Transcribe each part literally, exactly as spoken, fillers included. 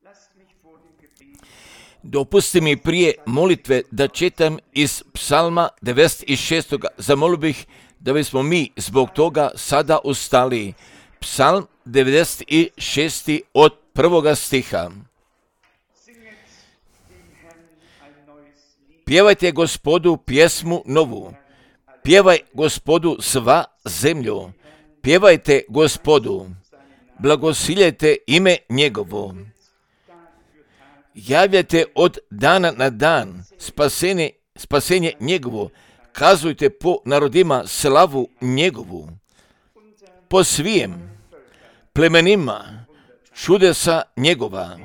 Dopusti mi prije molitve da čitam iz Psalma devedeset šest. Zamolio bih da bismo mi zbog toga sada ustali. Psalm devedeset šest. od prvoga stiha. Pjevajte Gospodu pjesmu novu. Pjevaj Gospodu sva zemlju. Pjevajte Gospodu. Blagosiljajte ime njegovo. Javljajte od dana na dan spasenje, spasenje njegovo. Kazujte po narodima slavu njegovu. Po svijem plemenima čudesa njegova.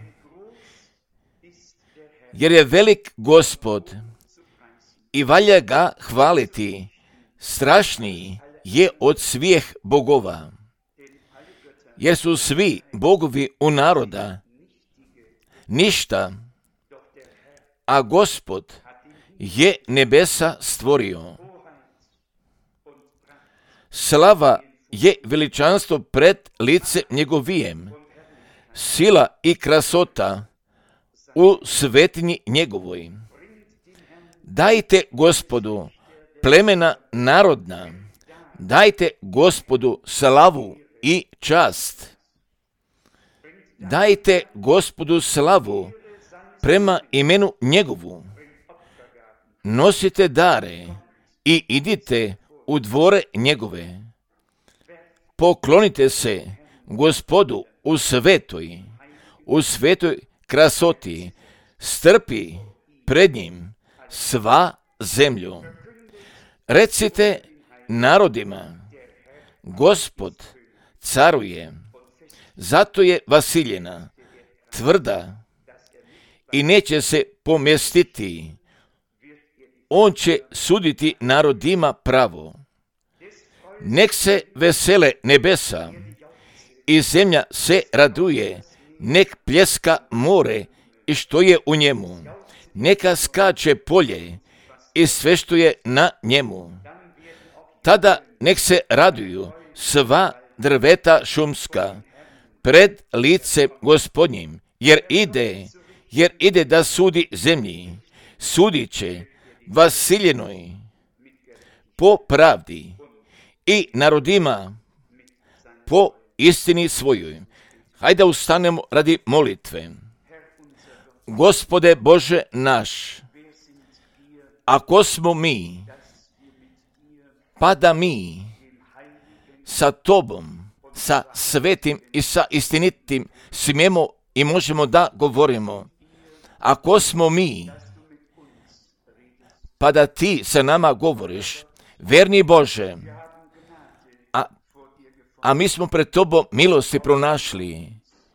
Jer je velik Gospod i valja ga hvaliti. Strašniji je od svih bogova. Jer su svi bogovi u naroda ništa, a Gospod je nebesa stvorio. Slava je veličanstvo pred lice njegovijem, sila i krasota u svetinji njegovoj. Dajte Gospodu plemena narodna, dajte Gospodu slavu i čast. Dajte Gospodu slavu prema imenu njegovu. Nosite dare i idite u dvore njegove. Poklonite se Gospodu u svetoj, u svetoj krasoti, strpi pred njim sva zemlju. Recite narodima, Gospod caruje, zato je vasiljena, tvrda i neće se pomjestiti. On će suditi narodima pravo. Nek se vesele nebesa i zemlja se raduje, nek pljeska more i što je u njemu. Neka skače polje i sve što je na njemu. Tada nek se raduju sva drveta šumska pred licem Gospodnjim, jer ide, jer ide da sudi zemlji. Sudit će vasiljenoj po pravdi i narodima po istini svojoj. Hajde ustanemo radi molitve. Gospode Bože naš, ako smo mi, pa da mi sa Tobom, sa svetim i sa istinitim smijemo i možemo da govorimo. Ako smo mi, pa da Ti sa nama govoriš, verni Bože, a, a mi smo pred Tobom milosti pronašli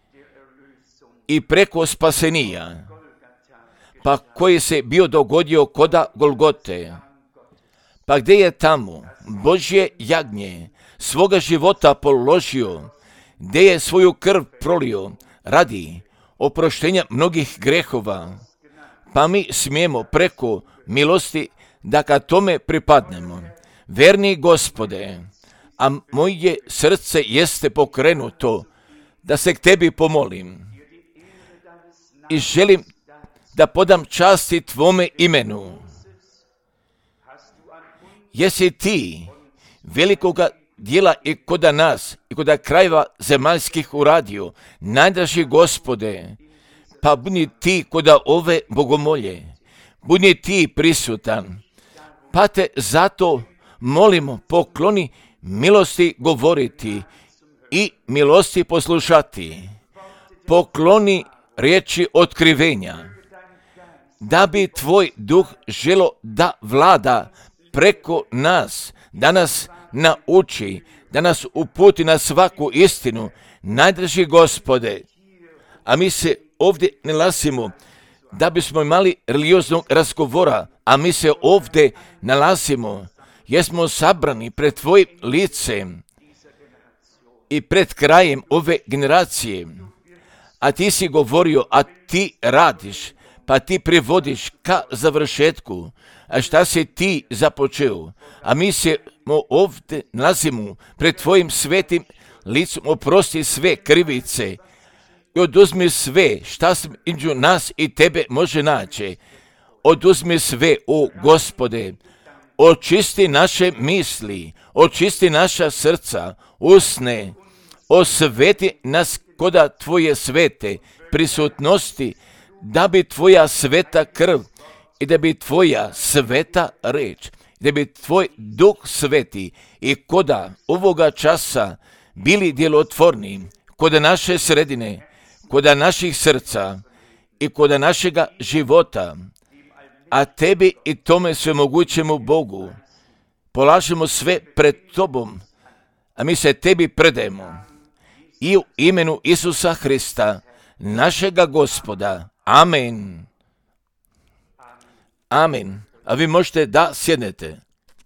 i preko spasenija, pa koji se bio dogodio koda Golgote, pa gdje je tamo Božje jagnje svoga života položio, gdje je svoju krv prolio radi oproštenja mnogih grehova, pa mi smijemo preko milosti da ka tome pripadnemo. Verni Gospode, a moje srce jeste pokrenuto da se k Tebi pomolim i želim da podam časti Tvome imenu. Jesi Ti velikoga dijela i koda nas i koda krajeva zemaljskih uradio, najdraži Gospode, pa budi Ti koda ove bogomolje, budi Ti prisutan, pa Te zato molimo, pokloni milosti govoriti i milosti poslušati, pokloni riječi otkrivenja, da bi Tvoj duh želo da vlada preko nas, da nas nauči, da nas uputi na svaku istinu, najdraži Gospode. A mi se ovdje ne nalazimo da bismo imali religioznog razgovora, a mi se ovdje nalazimo jer smo sabrani pred Tvojim licem i pred krajem ove generacije. A Ti si govorio, a Ti radiš, pa Ti privodiš ka završetku. A šta si Ti započeo? A mi se ovdje nalazimo pred Tvojim svetim licom, oprosti sve krivice i oduzmi sve šta između nas i tebe može naći. Oduzmi sve, o Gospode, očisti naše misli, očisti naša srca, usne, osveti nas koda Tvoje svete prisutnosti, da bi Tvoja sveta krv i da bi Tvoja sveta reč, da bi Tvoj Duh sveti i koda ovoga časa bili djelotvorni koda naše sredine, koda naših srca i koda našega života, a Tebi i tome svemogućemu Bogu polažemo sve pred Tobom, a mi se Tebi predajemo i u imenu Isusa Hrista, našega Gospoda. Amen. Amen. A vi možete da sjednete.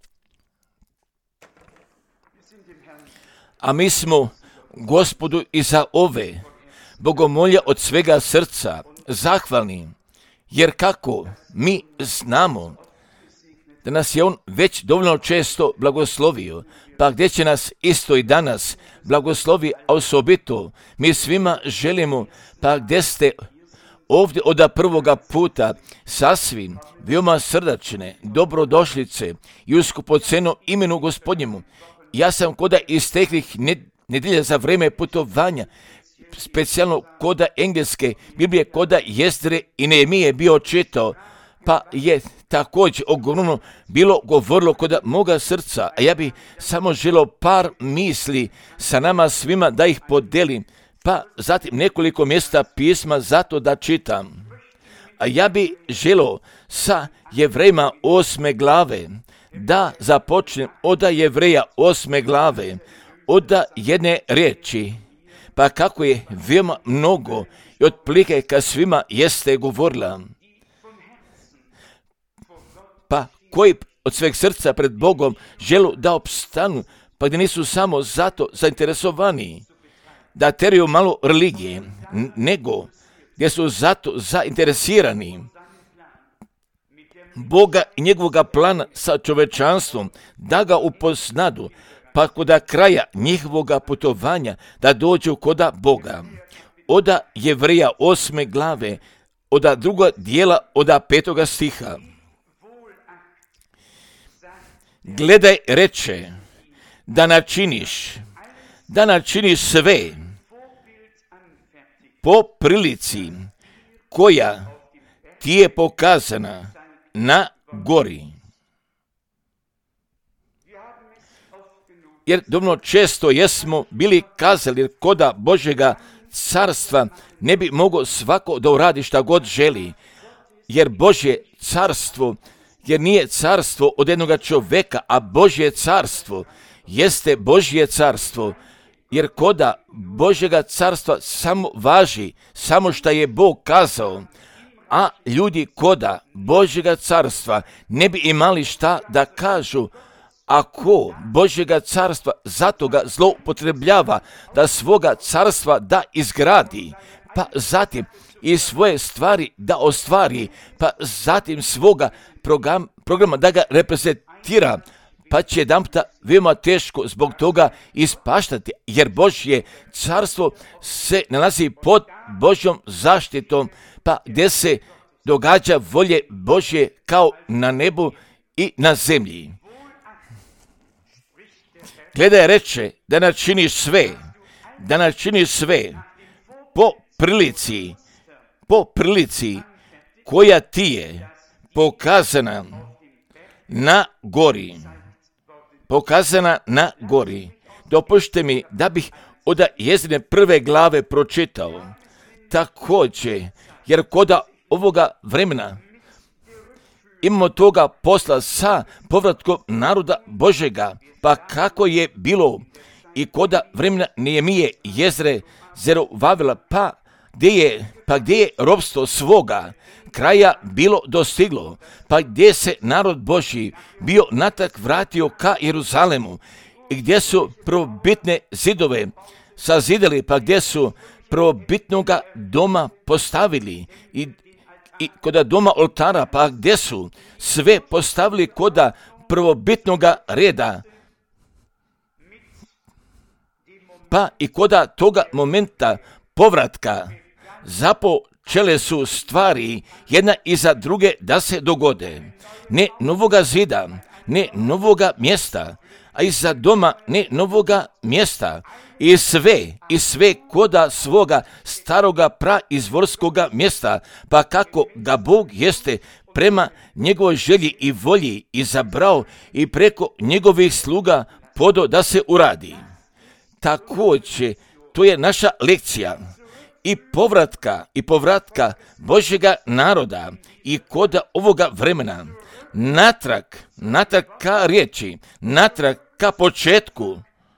A mi smo Gospodu i za ove bogomolje od svega srca zahvalni, jer kako mi znamo da nas je On već dovoljno često blagoslovio, pa gdje će nas isto i danas blagoslovi, a osobito mi svima želimo, pa gdje ste ovdje od prvoga puta sasvim veoma srdačne dobrodošlice i u skupoceno imenu Gospodnjemu. Ja sam koda iz tehlih nedelja za vrijeme putovanja, specijalno koda engleske Biblije, koda Jezdre i Nehemije bio čitao, pa je također ogromno bilo govorilo koda moga srca, a ja bi samo želio par misli sa nama svima da ih podelim, pa zatim nekoliko mjesta pisma zato da čitam. A ja bi želio sa Jevrejima osme glave da započnem od Jevreja osme glave, od jedne riječi, pa kako je veoma mnogo i otprilike ka svima jeste govorila. Pa koji od sveg srca pred Bogom želu da opstanu, pa gdje nisu samo zato zainteresovani da teraju malo religije, nego gdje su zato zainteresirani Boga i njegovoga plana sa čovečanstvom, da ga upoznadu, pa koda kraja njihovoga putovanja da dođu koda Boga. Oda Jevreja osme glave, oda druga dijela, oda petoga stiha. Gledaj, reče, da načiniš, da načiniš sve po prilici koja ti je pokazana na gori. Jer dovoljno često jesmo bili kazali koda Božjega carstva ne bi mogao svako da uradi šta god želi, jer Božje carstvo, jer nije carstvo od jednoga čoveka, a Božje carstvo jeste Božje carstvo, jer koda Božjega carstva samo važi, samo šta je Bog kazao, a ljudi koda Božjega carstva ne bi imali šta da kažu, ako Božjega carstva zato ga zloupotrebljava da svoga carstva da izgradi, pa zatim i svoje stvari da ostvari, pa zatim svoga program, programa da ga reprezentira, pa će jedanputa veoma teško zbog toga ispaštati, jer Božje carstvo se nalazi pod Božjom zaštitom, pa gdje se događa volje Božje kao na nebu i na zemlji. Gledaj, reče, da načiniš sve, da načiniš sve po prilici, po prilici koja ti je pokazana na gori. Pokazana na gori. Dopušte mi da bih od Jezdrine prve glave pročitao. Također, jer koda ovoga vremena imamo toga posla sa povratkom naroda Božega, pa kako je bilo i koda vremena Nehemije, Jezre, Zerubabela, pa gdje je, pa gdje je ropstvo svoga kraja bilo dostiglo, pa gdje se narod Božji bio natak vratio ka Jeruzalemu i gdje su prvobitne zidove sazidali, pa gdje su prvobitnoga doma postavili i i koda doma oltara, pa gdje su sve postavili koda prvobitnoga reda, pa i koda toga momenta povratka započele su stvari jedna iza druge da se dogode. Ne novoga zida, ne novoga mjesta, a iza doma ne novoga mjesta. I sve, i sve koda svoga staroga praizvorskoga mjesta, pa kako ga Bog jeste prema njegovoj želji i volji izabrao i preko njegovih sluga podo da se uradi. Također, to je naša lekcija i povratka i povratka Božjega naroda i koda ovoga vremena, natrag, natrag ka riječi, natrag ka početku.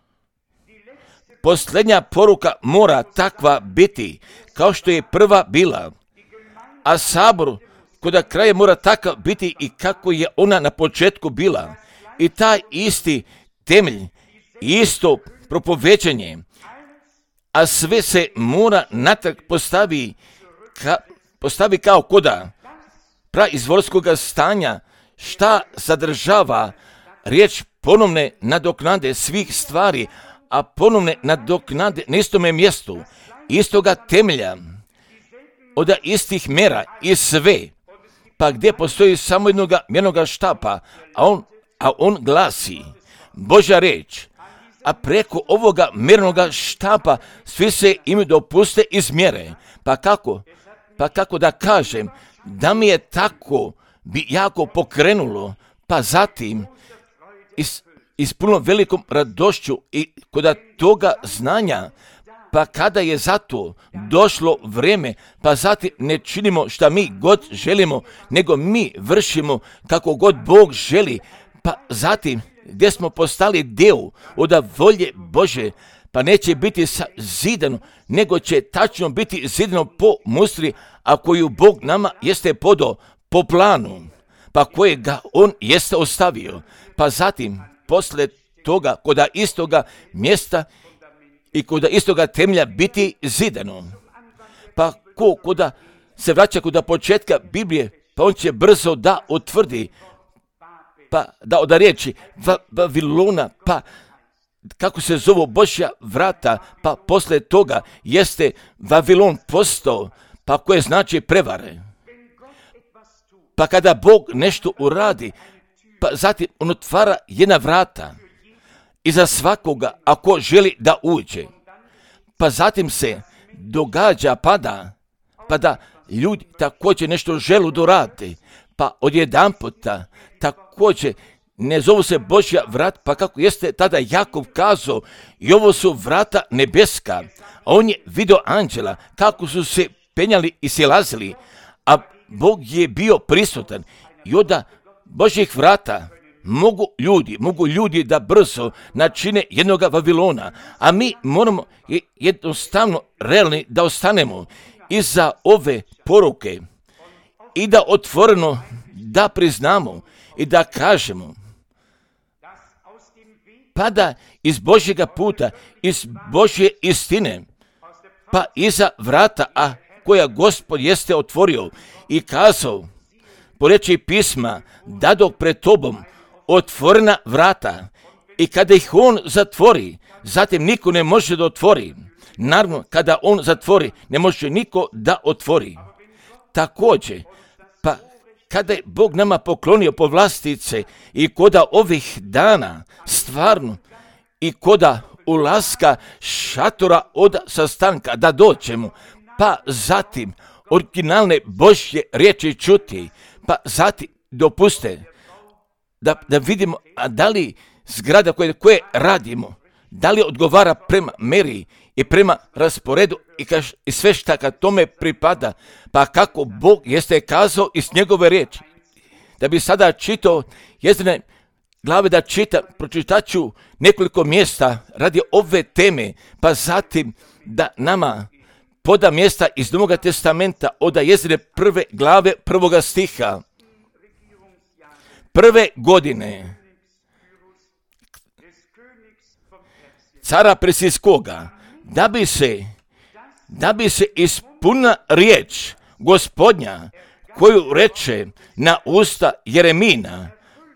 Posljednja poruka mora takva biti kao što je prva bila, a sabor koda kraja mora takav biti i kako je ona na početku bila. I taj isti temelj, isto propoveđenje, a sve se mora natrag postavi, ka, postavi kao koda praizvorskog stanja, šta zadržava riječ ponovne nadoknade svih stvari, a ponovne nadoknade na istome mjestu, istoga temelja, od istih mera i sve, pa gdje postoji samo jednoga mjernoga štapa, a on, a on glasi Božja reč, a preko ovoga mjernoga štapa svi se im dopuste iz mjere. Pa kako? Pa kako da kažem, da mi je tako bi jako pokrenulo, pa zatim is, ispunilo velikom radošću i kod toga znanja, pa kada je zato došlo vrijeme, pa zatim ne činimo šta mi god želimo, nego mi vršimo kako god Bog želi, pa zatim gdje smo postali dio od volje Bože, pa neće biti zidano, nego će tačno biti zidano po mustri, a koju Bog nama jeste podao po planu, pa kojega On jeste ostavio, pa zatim posle toga koda istoga mjesta i koda istoga temelja biti zidano. Pa ko koda se vraća koda početka Biblije, pa on će brzo da utvrdi, pa da od riječi Vavilona, pa kako se zovu Božja vrata, pa posle toga jeste Vavilon postao, pa koje znači prevare. Pa kada Bog nešto uradi, pa zatim on otvara jedna vrata i za svakoga ako želi da uđe. Pa zatim se događa pada, pa da ljudi također nešto želu dorati, pa odjedanputa također ne zovu se Božja vrat, pa kako jeste tada Jakov kazao, i ovo su vrata nebeska, a on je vidio anđela kako su se penjali i silazili, a Bog je bio prisutan i onda Božjih vrata mogu ljudi, mogu ljudi da brzo načine jednoga Vavilona, a mi moramo jednostavno realni da ostanemo iza ove poruke i da otvoreno da priznamo i da kažemo, pa da iz Božjega puta, iz Božje istine, pa iza vrata, a koja Gospod jeste otvorio i kazao, po reči pisma, dadok pred tobom otvorena vrata i kada ih on zatvori, zatim niko ne može da otvori. Naravno, kada on zatvori, ne može niko da otvori. Također, pa kada je Bog nama poklonio povlastice i koda ovih dana stvarno i koda ulaska šatora od sastanka da doćemo, pa zatim originalne Božje riječi čuti, pa zatim dopuste da, da vidimo a da li zgrada koje, koje radimo, da li odgovara prema meri i prema rasporedu i, kaž, i sve šta kad tome pripada, pa kako Bog jeste kazao iz njegove riječi. Da bi sada čitao jezdine glave da čita, pročitat ću nekoliko mjesta radi ove teme, pa zatim da nama poda mjesta iz Novog testamenta od jezdine prve glave prvoga stiha. Prve godine cara Persijskoga, da bi se, da bi se ispunila riječ Gospodnja koju reče na usta Jeremina,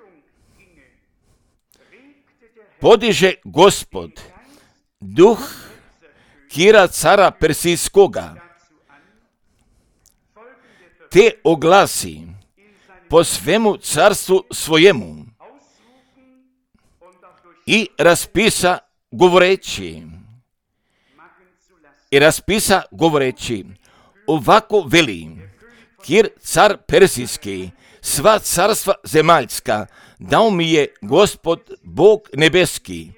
podiže Gospod duh Kira cara Persijskoga te oglasi po svemu carstvu svojemu i raspisa govoreći, i raspisa govoreći, ovako veli, kjer car Persijski, sva carstva zemaljska, dao mi je Gospod Bog nebeski.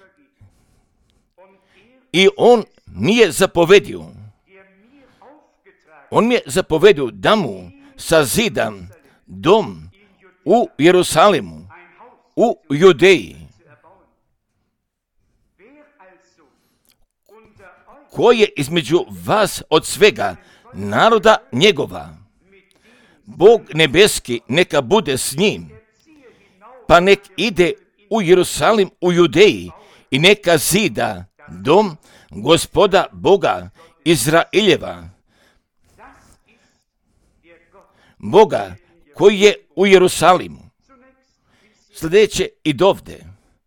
I on mi je zapovedio, on mi je zapovedio da mu sazidam dom u Jerusalimu, u Judeji. Ko je između vas od svega naroda njegova, Bog nebeski neka bude s njim, pa nek ide u Jerusalim u Judeji i neka zida dom Gospoda Boga Izraeljeva, Boga koji je u Jerusalimu. Sljedeće i dovde.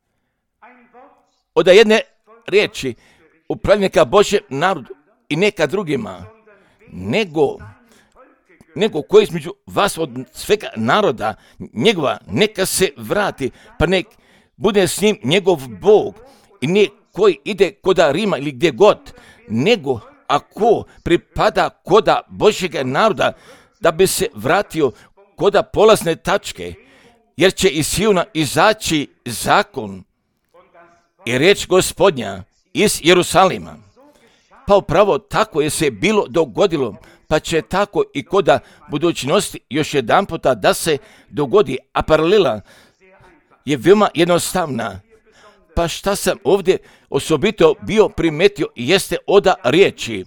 Od jedne riječi upravljnika Božjem narodu i neka drugima, nego, nego koji između vas od svega naroda njegova neka se vrati, pa nek bude s njim njegov Bog i ne koji ide koda Rima ili gdje god, nego ako pripada koda Božjega naroda da bi se vratio koda polazne tačke, jer će iz Siona izaći zakon i riječ Gospodnja iz Jerusalima. Pa upravo tako je se bilo dogodilo, pa će tako i koda budućnosti još jedan puta da se dogodi, a paralela je veoma jednostavna. Pa šta sam ovdje osobito bio primetio jeste oda riječi.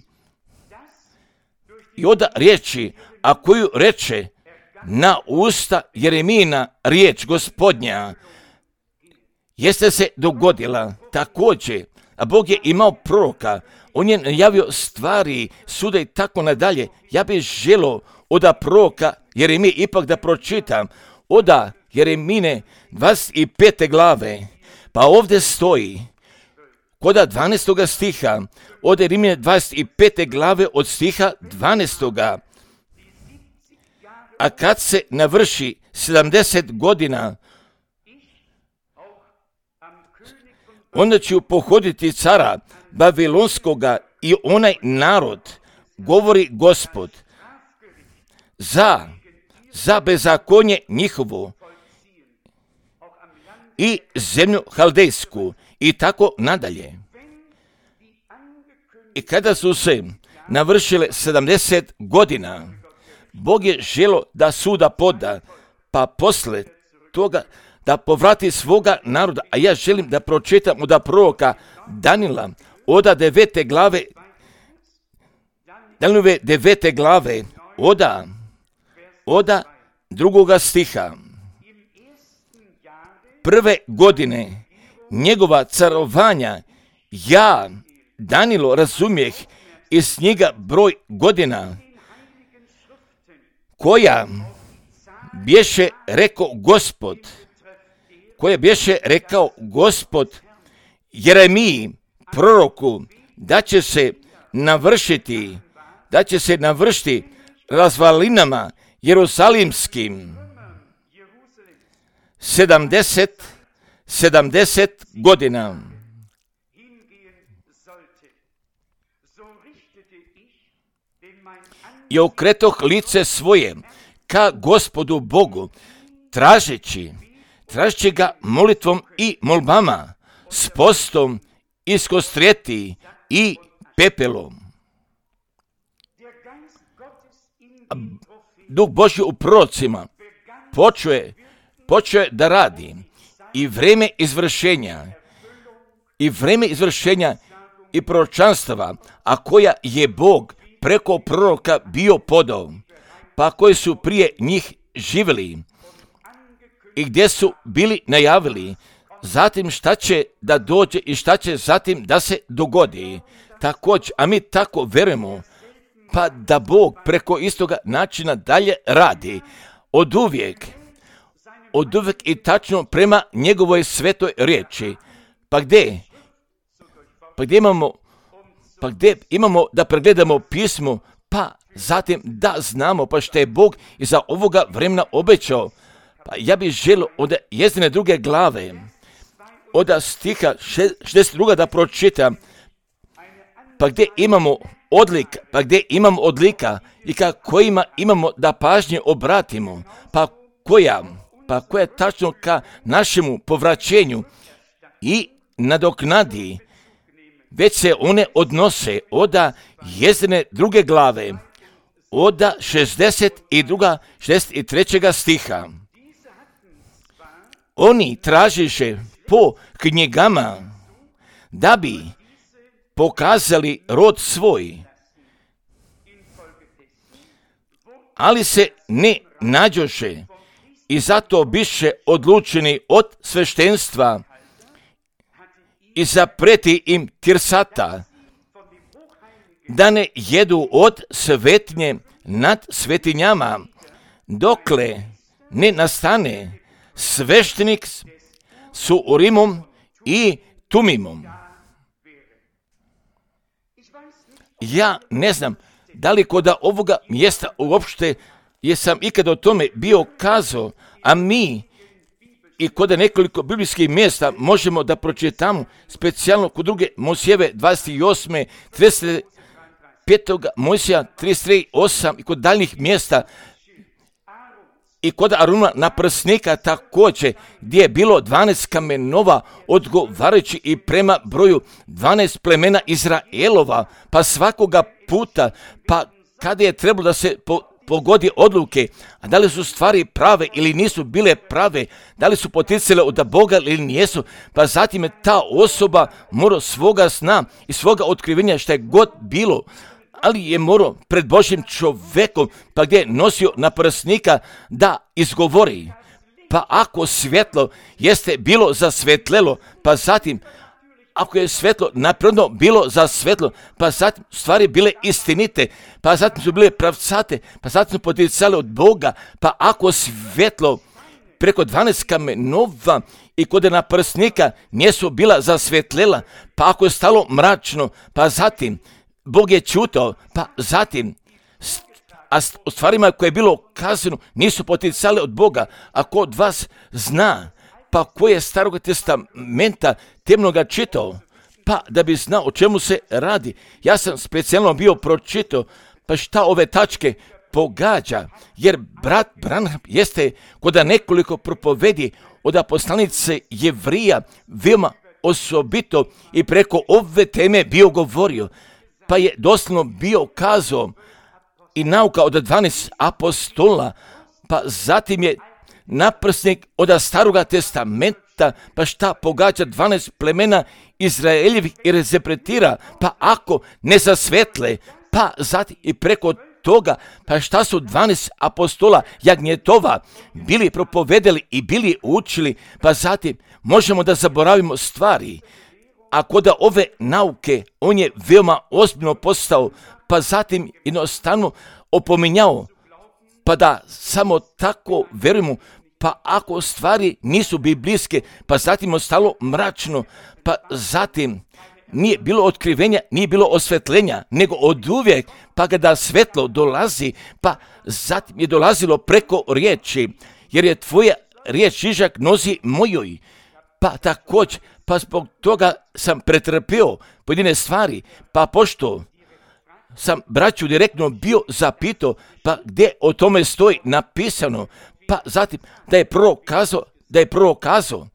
I oda riječi, a koju reče na usta Jeremijina riječ Gospodnja, jeste se dogodila također, a Bog je imao proroka, on je najavio stvari, suda i tako nadalje. Ja bih želio oda proroka Jeremije ipak da pročitam, oda Jeremine dvadeset pete glave, pa ovdje stoji, koda dvanaestoga stiha, od Jeremije dvadeset pete glave od stiha dvanaestoga. A kad se navrši sedamdeset godina, onda ću pohoditi cara Babilonskoga i onaj narod, govori Gospod, za, za bezakonje njihovo i zemlju Haldejsku i tako nadalje. I kada su se navršile sedamdeset godina, Bog je želio da suda poda, pa posle toga da povrati svoga naroda. A ja želim da pročitam od proroka Danila, oda devete glave, Danilove devete glave, oda, oda drugoga stiha. Prve godine njegova carovanja, ja, Danilo, razumijeh iz njega broj godina, koja bješe rekao Gospod, koja bješe rekao Gospod Jeremiji, proroku, da će se navršiti, da će se navršiti razvalinama jerusalimskim sedamdeset, sedamdeset godina. I okretoh lice svoje ka Gospodu Bogu, tražeći, tražeći ga molitvom i molbama, s postom, iskostrijeti i pepelom. Duh Božji u prorocima počuje, počuje da radi i vreme izvršenja, i vreme izvršenja i proročanstava, a koja je Bog preko proroka bio podao, pa koji su prije njih živjeli i gdje su bili najavili, zatim šta će da dođe i šta će zatim da se dogodi. Također, a mi tako verujemo, pa da Bog preko istoga načina dalje radi, od uvijek, od uvijek i tačno prema njegovoj svetoj riječi. Pa gdje? Pa gdje imamo, pa gdje imamo da pregledamo pismo, pa zatim da znamo pa što je Bog iza ovoga vremena obećao. Pa ja bih želio od Jezdine druge glave, od stiha šezdeset dva da pročitam, pa gdje imamo odlika, pa gdje imamo odlika i ka kojima imamo da pažnje obratimo, pa koja, pa koja tačno ka našemu povraćenju i nadoknadi, već se one odnose od Jezdine druge glave, od šezdeset dva, šezdeset tri stiha. Oni tražiše po knjigama da bi pokazali rod svoj, ali se ne nađoše i zato biše odlučeni od sveštenstva i zapreti im Tirsata da ne jedu od svetinje nad svetinjama, dokle ne nastane sveštenik s Urimom i Tumimom. Ja ne znam da li kod ovoga mjesta uopšte jesam ikada o tome bio kazao, a mi i kod nekoliko biblijskih mjesta možemo da pročitamo, specijalno kod druge Mojsijeve dvadeset osme, trideset petog Mojsija trideset tri osam i kod daljnjih mjesta i kod Aruna naprsnika također, gdje je bilo dvanaest kamenova odgovarajući i prema broju dvanaest plemena Izraelova, pa svakoga puta, pa kada je trebalo da se po, pogodi odluke, a da li su stvari prave ili nisu bile prave, da li su poticale od Boga ili nijesu, pa zatim je ta osoba morao svoga sna i svoga otkrivenja što je god bilo, ali je morao pred Božjim čovekom, pa gdje je nosio naprsnika da izgovori. Pa ako svjetlo jeste bilo zasvetlelo, pa zatim ako je svetlo napredno bilo za svetlo, pa zatim stvari bile istinite, pa zatim su bile pravcate, pa zatim su poticale od Boga, pa ako svjetlo preko dvanaest kamenova i kod naprsnika nijesu bila zasvetlela, pa ako je stalo mračno, pa zatim Bog je čutao, pa zatim a o stvarima koje je bilo kazano nisu poticale od Boga. Ako od vas zna, pa ko je Starog testamenta temnoga čitao, pa da bi znao o čemu se radi. Ja sam specijalno bio pročitao, pa šta ove tačke pogađa, jer brat Branham jeste kod nekoliko propovedi od poslanice Jevrija veoma osobito i preko ove teme bio govorio, pa je doslovno bio kazao i nauka od dvanaest apostola, pa zatim je naprsnik od Staroga testamenta, pa šta pogađa dvanaest plemena Izraeljevih i rezepretira, pa ako ne zasvetle, pa zatim i preko toga, pa šta su dvanaest apostola jagnjetova bili propovedali i bili učili, pa zatim možemo da zaboravimo stvari. A kod ove nauke on je veoma ozbiljno postao, pa zatim jednostavno opominjao, pa da samo tako verujemo, pa ako stvari nisu biblijske, pa zatim ostalo mračno, pa zatim nije bilo otkrivenja, nije bilo osvetljenja, nego od uvijek, pa kada svetlo dolazi, pa zatim je dolazilo preko riječi, jer je tvoja riječ šižak nozi mojoj, pa također, pa zbog toga sam pretrpio pojedine stvari, pa pošto sam braću direktno bio zapitao, pa gdje o tome stoji napisano, pa zatim da je prorok kazao, da je prorok kazao,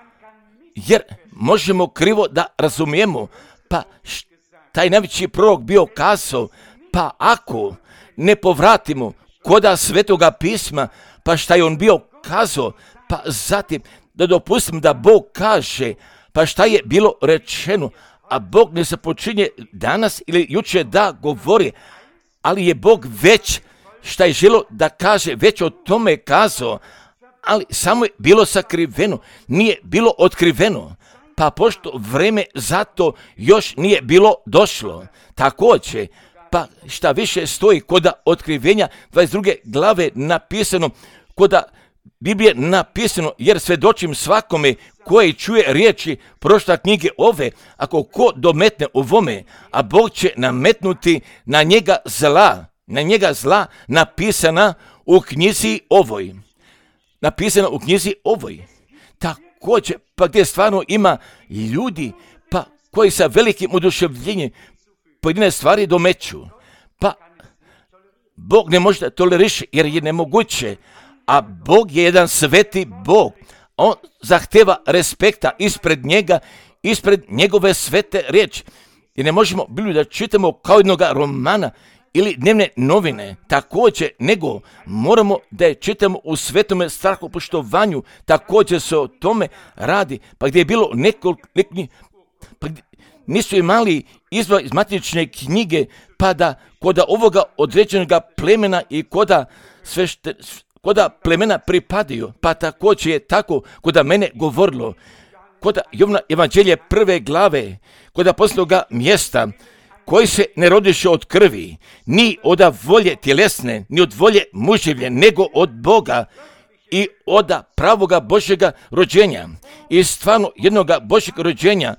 jer možemo krivo da razumijemo, pa taj najveći prorok bio kazao, pa ako ne povratimo koda Svetoga pisma, pa šta je on bio kazao, pa zatim da dopustimo da Bog kaže, pa šta je bilo rečeno, a Bog ne započinje danas ili jučer da govori, ali je Bog već šta je želo da kaže, već o tome kazao, ali samo je bilo sakriveno, nije bilo otkriveno, pa pošto vreme zato još nije bilo došlo. Također, pa šta više stoji kod otkrivenja dvadeset druge glave napisano, kod Biblije napisano, jer svedočim svakome koji čuje riječi prošla knjige ove, ako ko dometne ovome, a Bog će nametnuti na njega zla, na njega zla napisana u knjizi ovoj. Napisana u knjizi ovoj. Također, pa gdje stvarno ima ljudi, pa koji sa velikim oduševljenjem pojedine stvari domeću. Pa Bog ne može da toleriše jer je nemoguće, a Bog je jedan sveti Bog. On zahteva respekta ispred njega, ispred njegove svete riječi. I ne možemo bilo da čitamo kao jednog romana ili dnevne novine, također, nego moramo da je čitamo u svetome strahopoštovanju, također se o tome radi, pa gdje je bilo nekoliko, pa nisu imali izva iz matične knjige, pa da kod ovoga određenog plemena i koda sve šte, koda plemena pripadaju, pa također je tako koda mene govorilo, koda Jovna evanđelje prve glave, koda posljednoga mjesta, koji se ne rodiše od krvi, ni od volje tjelesne, ni od volje muževlje, nego od Boga i od pravoga Božjega rođenja. I stvarno jednoga Božjeg rođenja,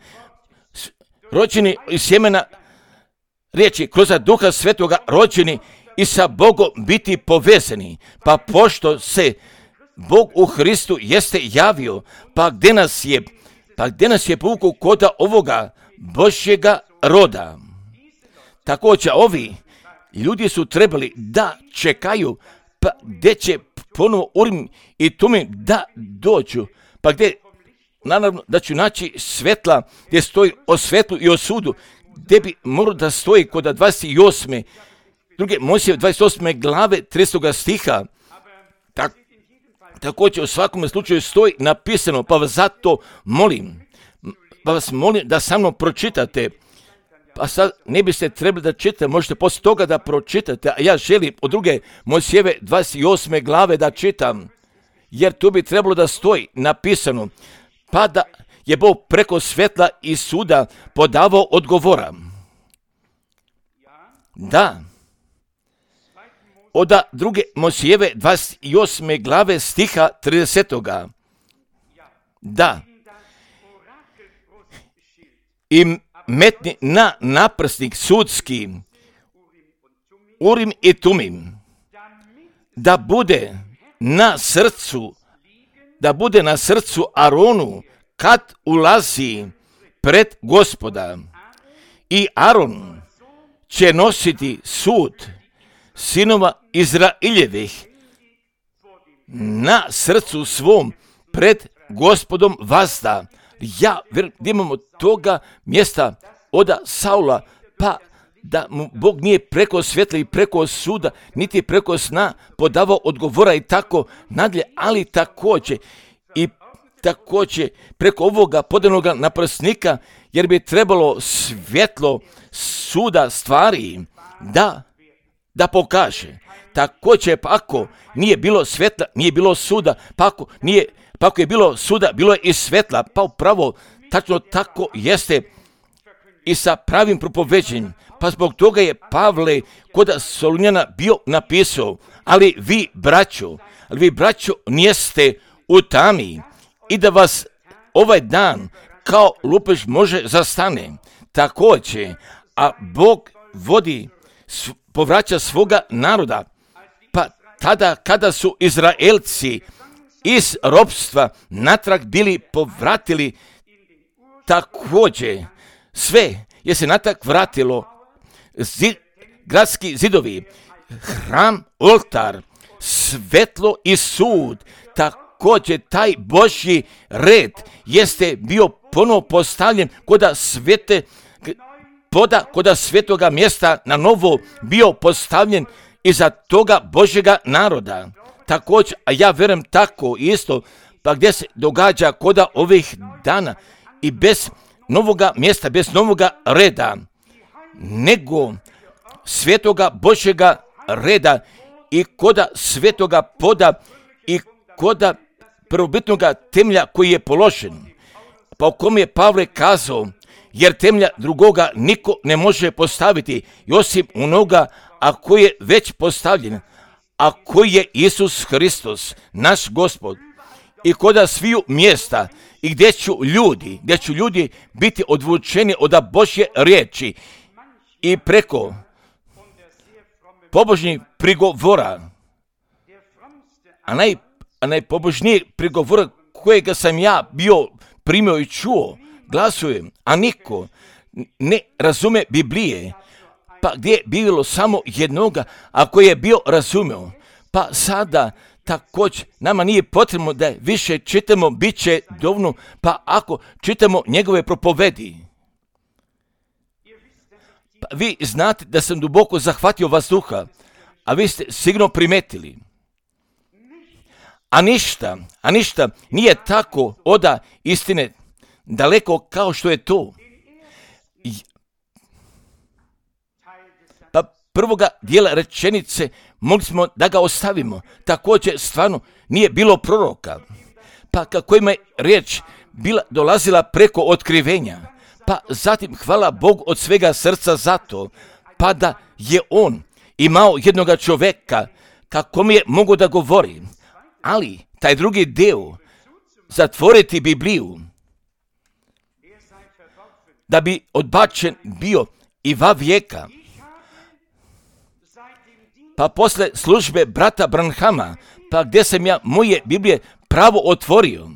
rođeni iz sjemena riječi, kroz Duha Svetoga rođeni i sa Bogom biti povezani. Pa pošto se Bog u Hristu jeste javio, pa gdje nas je, pa gdje nas je povukao koda ovoga Božjega roda. Također ovi ljudi su trebali da čekaju, pa gdje će ponovo Urim i Tumim da dođu, pa gdje naravno da ću naći svetla gdje stoji o svetlu i o sudu, gdje bi morao da stoji kod dvadeset osme druge Mojsijeve dvadeset osme glave tridesetog stiha. Tak, također u svakom slučaju stoji napisano, pa vas zato molim, pa vas molim da sa mnom pročitate. Pa sad ne biste trebali da čitate, možete poslije toga da pročitate, a ja želim od druge Mojsijeve dvadeset osme glave da čitam, jer tu bi trebalo da stoji napisano, pa da je Bog preko svetla i suda podavao odgovora. Da, od druge Mojsijeve dvadeset osme glave stiha tridesetoga. Da, i metni na naprsnik sudski Urim i Tumim, da bude na srcu, da bude na srcu Aronu kad ulazi pred Gospoda. I Aron će nositi sud sinova Izraeljevih na srcu svom pred Gospodom vazda. Ja vjerujem da imamo toga mjesta od Saula, pa da mu Bog nije preko svjetla i preko suda, niti preko sna podavao odgovora i tako nadalje, ali također i također preko ovoga podanoga naprsnika, jer bi trebalo svjetlo suda stvari da, da pokaže. Također, pa ako nije bilo svjetla, nije bilo suda, pa ako nije Pa ako je bilo suda, bilo je i svetla, pa upravo tačno tako jeste i sa pravim propoveđenjem. Pa zbog toga je Pavle kod Solunjana bio napisao, ali vi, braćo, ali vi, braćo, nijeste u tami i da vas ovaj dan kao lupež može zastane. Također, a Bog vodi, povraća svoga naroda, pa tada kada su Izraelci iz ropstva natrag bili povratili, također sve je se natrag vratilo, zid, gradski zidovi, hram, oltar, svetlo i sud, također taj Božji red jeste bio ponovo postavljen koda svete, poda koda svetoga mjesta na novo bio postavljen iza toga Božjega naroda. Također, a ja vjerujem tako isto, pa gdje se događa koda ovih dana i bez novoga mjesta, bez novoga reda, nego svetoga Božjega reda i koda svetoga poda i koda prvobitnoga temelja koji je položen, pa u kom je Pavle kazao, jer temelja drugoga niko ne može postaviti, osim onoga, a koji je već postavljen, a koji je Isus Hristos, naš Gospod. I koda sviju mjesta i gdje ću ljudi, gdje ću ljudi biti odvučeni od Božje riječi i preko najpobožnijih prigovora, a, naj, a najpobožnijih prigovora kojega sam ja bio primio i čuo, glasujem, a niko ne razume Biblije, pa gdje je bilo samo jednoga, a koji je bio razumio, pa sada također nama nije potrebno da više čitamo, bit će dovoljno, pa ako čitamo njegove propovedi. Pa vi znate da sam duboko zahvatio vas duha, a vi ste sigurno primetili. A ništa, a ništa nije tako oda istine daleko kao što je to. Pa prvoga dijela rečenice mogli smo da ga ostavimo. Također stvarno nije bilo proroka. Pa kako ima riječ bila dolazila preko otkrivenja. Pa zatim hvala Bogu od svega srca za to. Pa da je on imao jednoga čovjeka kako mi je mogo da govori. Ali taj drugi dio, zatvoriti Bibliju, da bi odbačen bio i va vijeka. Pa posle službe brata Branhama, pa gdje sam ja moje Biblije pravo otvorio,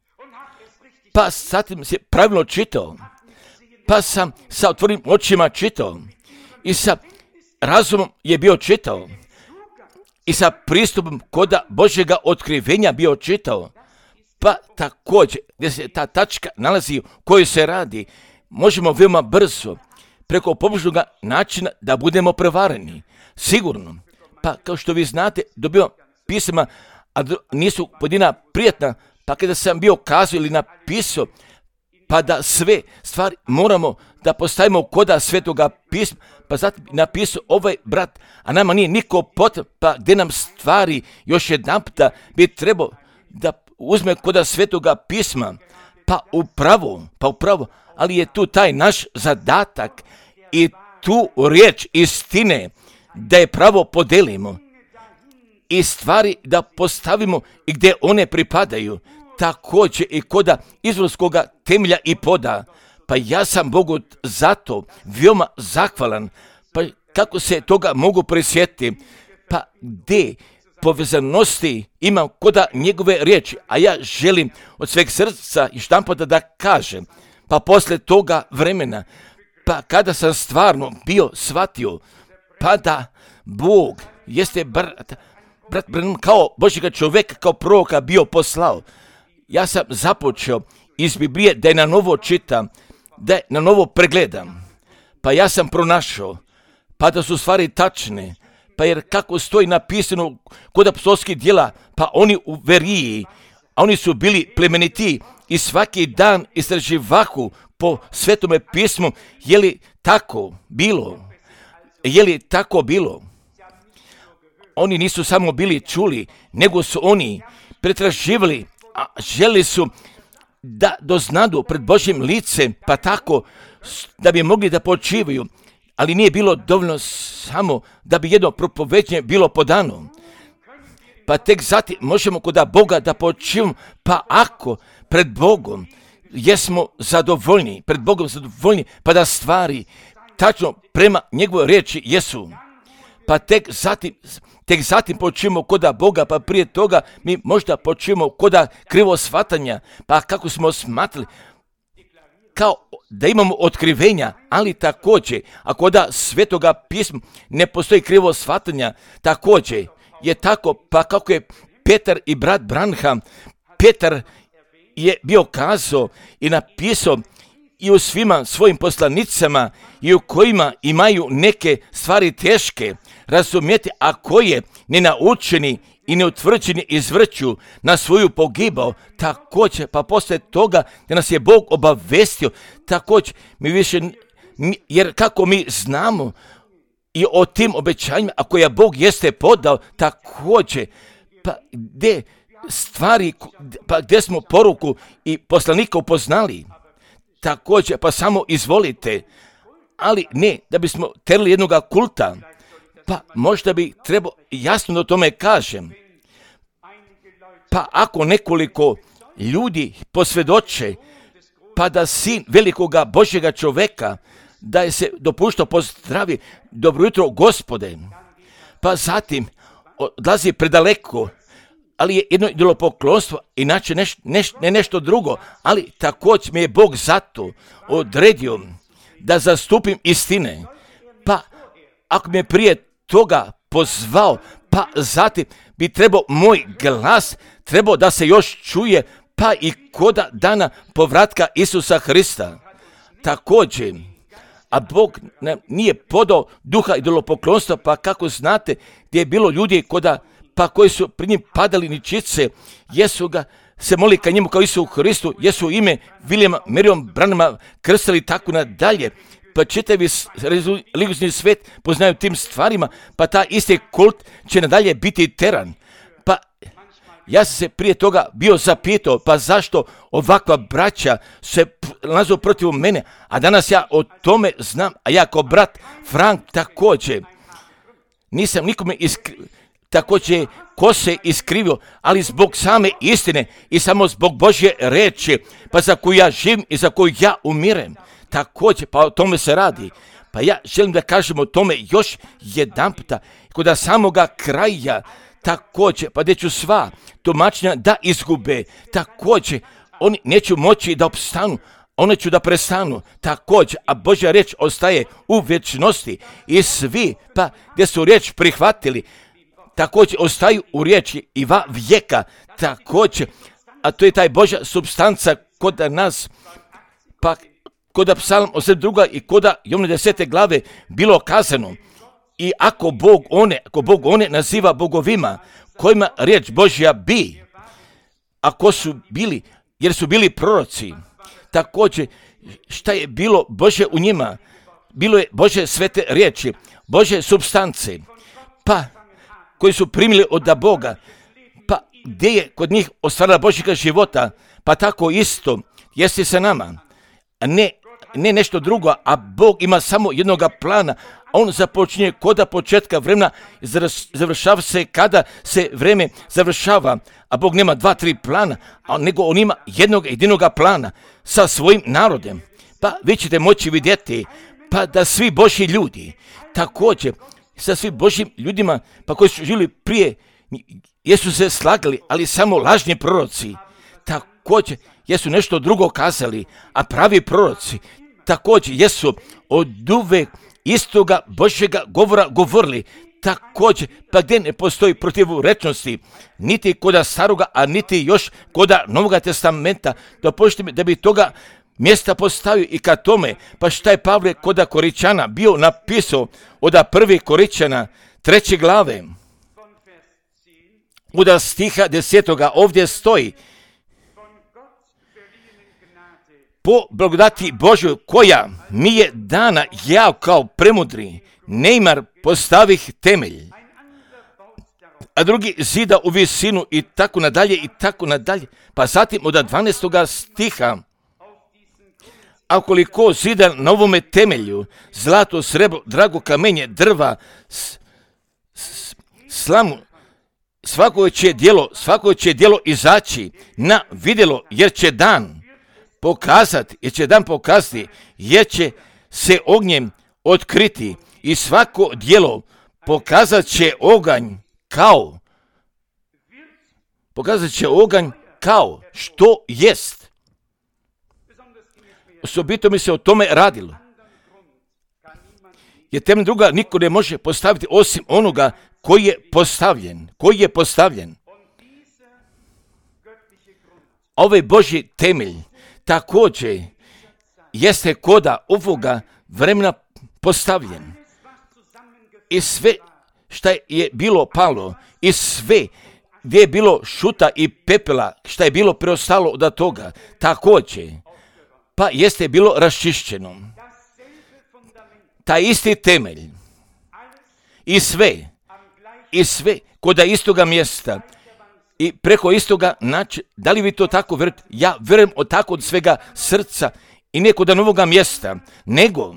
pa zatim se pravilno čitao, pa sam sa otvorenim očima čitao i sa razumom je bio čitao i sa pristupom koda Božjega otkrivenja bio čitao, pa također gdje se ta tačka nalazi u kojoj se radi, možemo veoma brzo preko pobožnog načina da budemo prevareni. Sigurno. Pa kao što vi znate, dobio pisama, a nisu pojedina prijatna, pa kada sam bio kazao ili napisao, pa da sve stvari moramo da postavimo koda svetoga pisma, pa zatim napisao ovaj brat, a nama nije niko potreban, pa gdje nam stvari još jedan puta bi trebao da uzme koda svetoga pisma, pa upravo, pa upravo, ali je tu taj naš zadatak i tu riječ istine da je pravo podelimo i stvari da postavimo i gdje one pripadaju, također i koda izvorskoga temelja i poda. Pa ja sam Bogu zato veoma zahvalan, pa kako se toga mogu prisjetiti, pa gdje povezanosti imam koda njegove riječi, a ja želim od sveg srca i štampada da kažem, pa posle toga vremena, pa kada sam stvarno bio shvatio, pa da Bog jeste brat, brat kao Božjega čovjeka, kao proroka bio poslao. Ja sam započeo iz Biblije da je na novo čitam, da je na novo pregledam. Pa ja sam pronašao, pa da su stvari tačne, pa jer kako stoji napisano kod apostolskih djela, pa oni u veriji, a oni su bili plemeniti i svaki dan istraživahu po svetome pismu, je li tako bilo? Je li tako bilo? Oni nisu samo bili čuli, nego su oni pretraživali, a želi su da doznadu pred Božjim licem, pa tako da bi mogli da počivaju, ali nije bilo dovoljno samo da bi jedno propoveđenje bilo podano. Pa tek zatim možemo kod Boga da počivamo, pa ako pred Bogom jesmo zadovoljni, pred Bogom zadovoljni, pa da stvari tačno prema njegovoj riječi jesu. Pa tek zatim, tek zatim počimo koda Boga, pa prije toga mi možda počimo koda krivo shvatanja, pa kako smo smatrali, kao da imamo otkrivenja, ali također, ako da svetoga pisma ne postoji krivo shvatanja, također je tako, pa kako je Petar i brat Branham, Petar je bio kazao i napisao i u svima svojim poslanicama i u kojima imaju neke stvari teške razumjeti, a koje nenaučeni i neutvrđeni izvrću na svoju pogibao, također, pa poslije toga da nas je Bog obavestio, također, mi više, jer kako mi znamo i o tim obećanjima, a koja Bog jeste podao, također, pa gdje stvari, pa gdje smo poruku i poslanika upoznali, također, pa samo izvolite, ali ne da bismo terali jednoga kulta, pa možda bi trebao jasno da o tome kažem. Pa ako nekoliko ljudi posvjedoče, pa da sin velikoga Božjega čovjeka, da je se dopuštao pozdravi, dobro jutro Gospode, pa zatim odlazi predaleko, ali je jedno idolopoklonstvo, inače neš, neš, ne nešto drugo, ali također me je Bog zato odredio da zastupim istine. Pa ako me prije toga pozvao, pa zatim bi trebao moj glas, trebao da se još čuje, pa i koda dana povratka Isusa Hrista. Također, a Bog nam nije podao duha idolopoklonstva, pa kako znate gdje je bilo ljudi koda, pa koji su pri njim padali ničice, jesu ga se moli ka njemu kao Isu Hristu, jesu ime Vilijama, Marijom, Branama krstili tako nadalje. Pa čitavi religiozni svet poznaju tim stvarima, pa ta isti kult će nadalje biti teran. Pa ja sam se prije toga bio zapitao, pa zašto ovakva braća se nalaze protiv mene, a danas ja o tome znam, a ja kao brat Frank također nisam nikome iskrivio, također ko se iskrivio, ali zbog same istine i samo zbog Božje reči, pa za koju ja živim i za koju ja umirem. Također, pa o tome se radi. Pa ja želim da kažem o tome još jedan puta, kod samoga kraja, također, pa gdje ću sva tumačenja da izgube, također, oni neću moći da opstanu, one ću da prestanu, također, a Božja riječ ostaje u vječnosti i svi, pa gdje su riječ prihvatili, također ostaju u riječi i va vijeka, također, a to je taj Božja supstanca kod nas, pa kod Psalam osamdeset dva i kod Jovne desete glave bilo kazano. I ako Bog one, ako Bog one naziva bogovima, kojima riječ Božja bi, ako su bili, jer su bili proroci, također šta je bilo Božje u njima, bilo je Božje svete riječi, Božje supstance, pa koji su primili od Boga, pa gdje je kod njih ostvarila Božjega života, pa tako isto jeste sa nama, a ne, ne nešto drugo, a Bog ima samo jednoga plana, a on započinje koda početka vremena, završava se kada se vreme završava, a Bog nema dva, tri plana, a nego on ima jednog jedinoga plana sa svojim narodem. Pa vi ćete moći vidjeti, pa da svi Božji ljudi, također sa svim Božjim ljudima, pa koji su živjeli prije, jesu se slagali, ali samo lažni proroci, također jesu nešto drugo kazali, a pravi proroci također jesu od uvek istoga Božjega govora govorili, također, pa gdje ne postoji protivrečnosti, niti koda staroga, a niti još koda Novoga testamenta, dopustite mi da bi toga mjesta postavio i ka tome, pa šta je Pavle koda Koričana bio napisao od prvi Koričana treće glave, od stiha desetoga ovdje stoji: po blagodati Božju koja mi je dana, ja kao premudri Neymar postavih temelj, a drugi zida u visinu i tako nadalje i tako nadalje. Pa zatim od dvanaestoga stiha: a koliko zida na ovome temelju, zlato, srebro, drago kamenje, drva, s, s, slamu, svako će djelo, svako će djelo izaći na vidjelo, jer će dan pokazati, jer će dan pokazati, jer će se ognjem otkriti i svako djelo pokazat će oganj kao, pokazat će oganj kao što jest. Osobito mi se o tome radilo. Jer temelj druga niko ne može postaviti osim onoga koji je postavljen, koji je postavljen. Ovaj Božji temelj također jeste koda ovoga vremena postavljen. I sve šta je bilo palo, i sve gdje je bilo šuta i pepela, šta je bilo preostalo od toga, također, pa jeste bilo raščišćeno. Taj isti temelj i sve, i sve koda istoga mjesta i preko istoga načina. Da li vi to tako vjerujete? Ja vjerujem od tako od svega srca i ne koda novoga mjesta, nego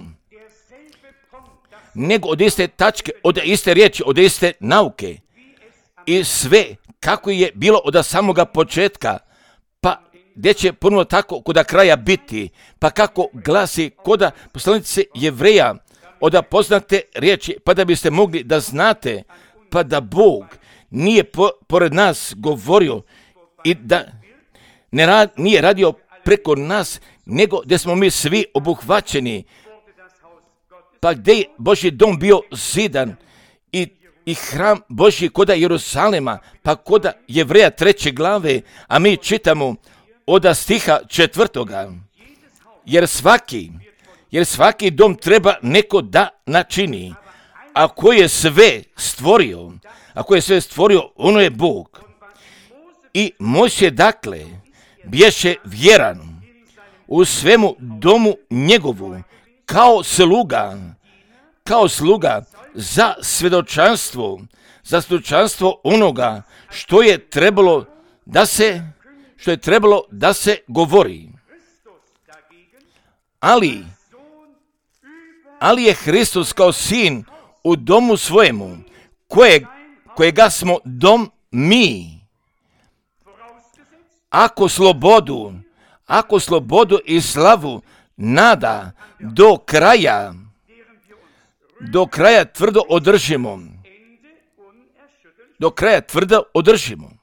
nego od iste tačke, od iste riječi, od iste nauke i sve kako je bilo od samoga početka, pa gdje će ponovno tako koda kraja biti, pa kako glasi koda poslanice Jevreja od poznate riječi, pa da biste mogli da znate pa da Bog nije po, pored nas govorio i da ne rad, nije radio preko nas, nego da smo mi svi obuhvaćeni, pa gdje je Božji dom bio zidan i, i hram Božji koda Jerusalema, pa koda Jevreja treće glave, a mi čitamo od stiha četvrtoga, jer svaki, jer svaki dom treba neko da načini, a ko je sve stvorio, a ko je sve stvorio, ono je Bog. I Mojsije dakle bješe vjeran u svemu domu njegovu, kao sluga, kao sluga za svjedočanstvo, za svjedočanstvo onoga što je trebalo da se, što je trebalo da se govori. Ali, ali je Hristos kao sin u domu svojemu, kojeg, kojega smo dom mi. Ako slobodu, ako slobodu i slavu nada do kraja, do kraja tvrdo održimo, do kraja tvrdo održimo.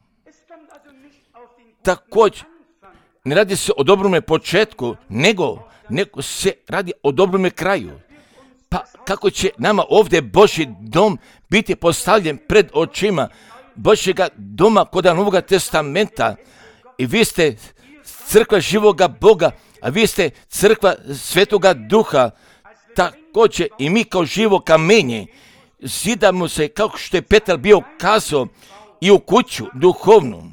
Također, ne radi se o dobrome početku, nego, nego se radi o dobrome kraju. Pa kako će nama ovdje Božji dom biti postavljen pred očima Božjega doma kod Novoga testamenta, i vi ste crkva živoga Boga, a vi ste crkva Svetoga Duha. Također i mi kao živo kamenje zidamo se, kako što je Petar bio kazao, i u kuću duhovnu.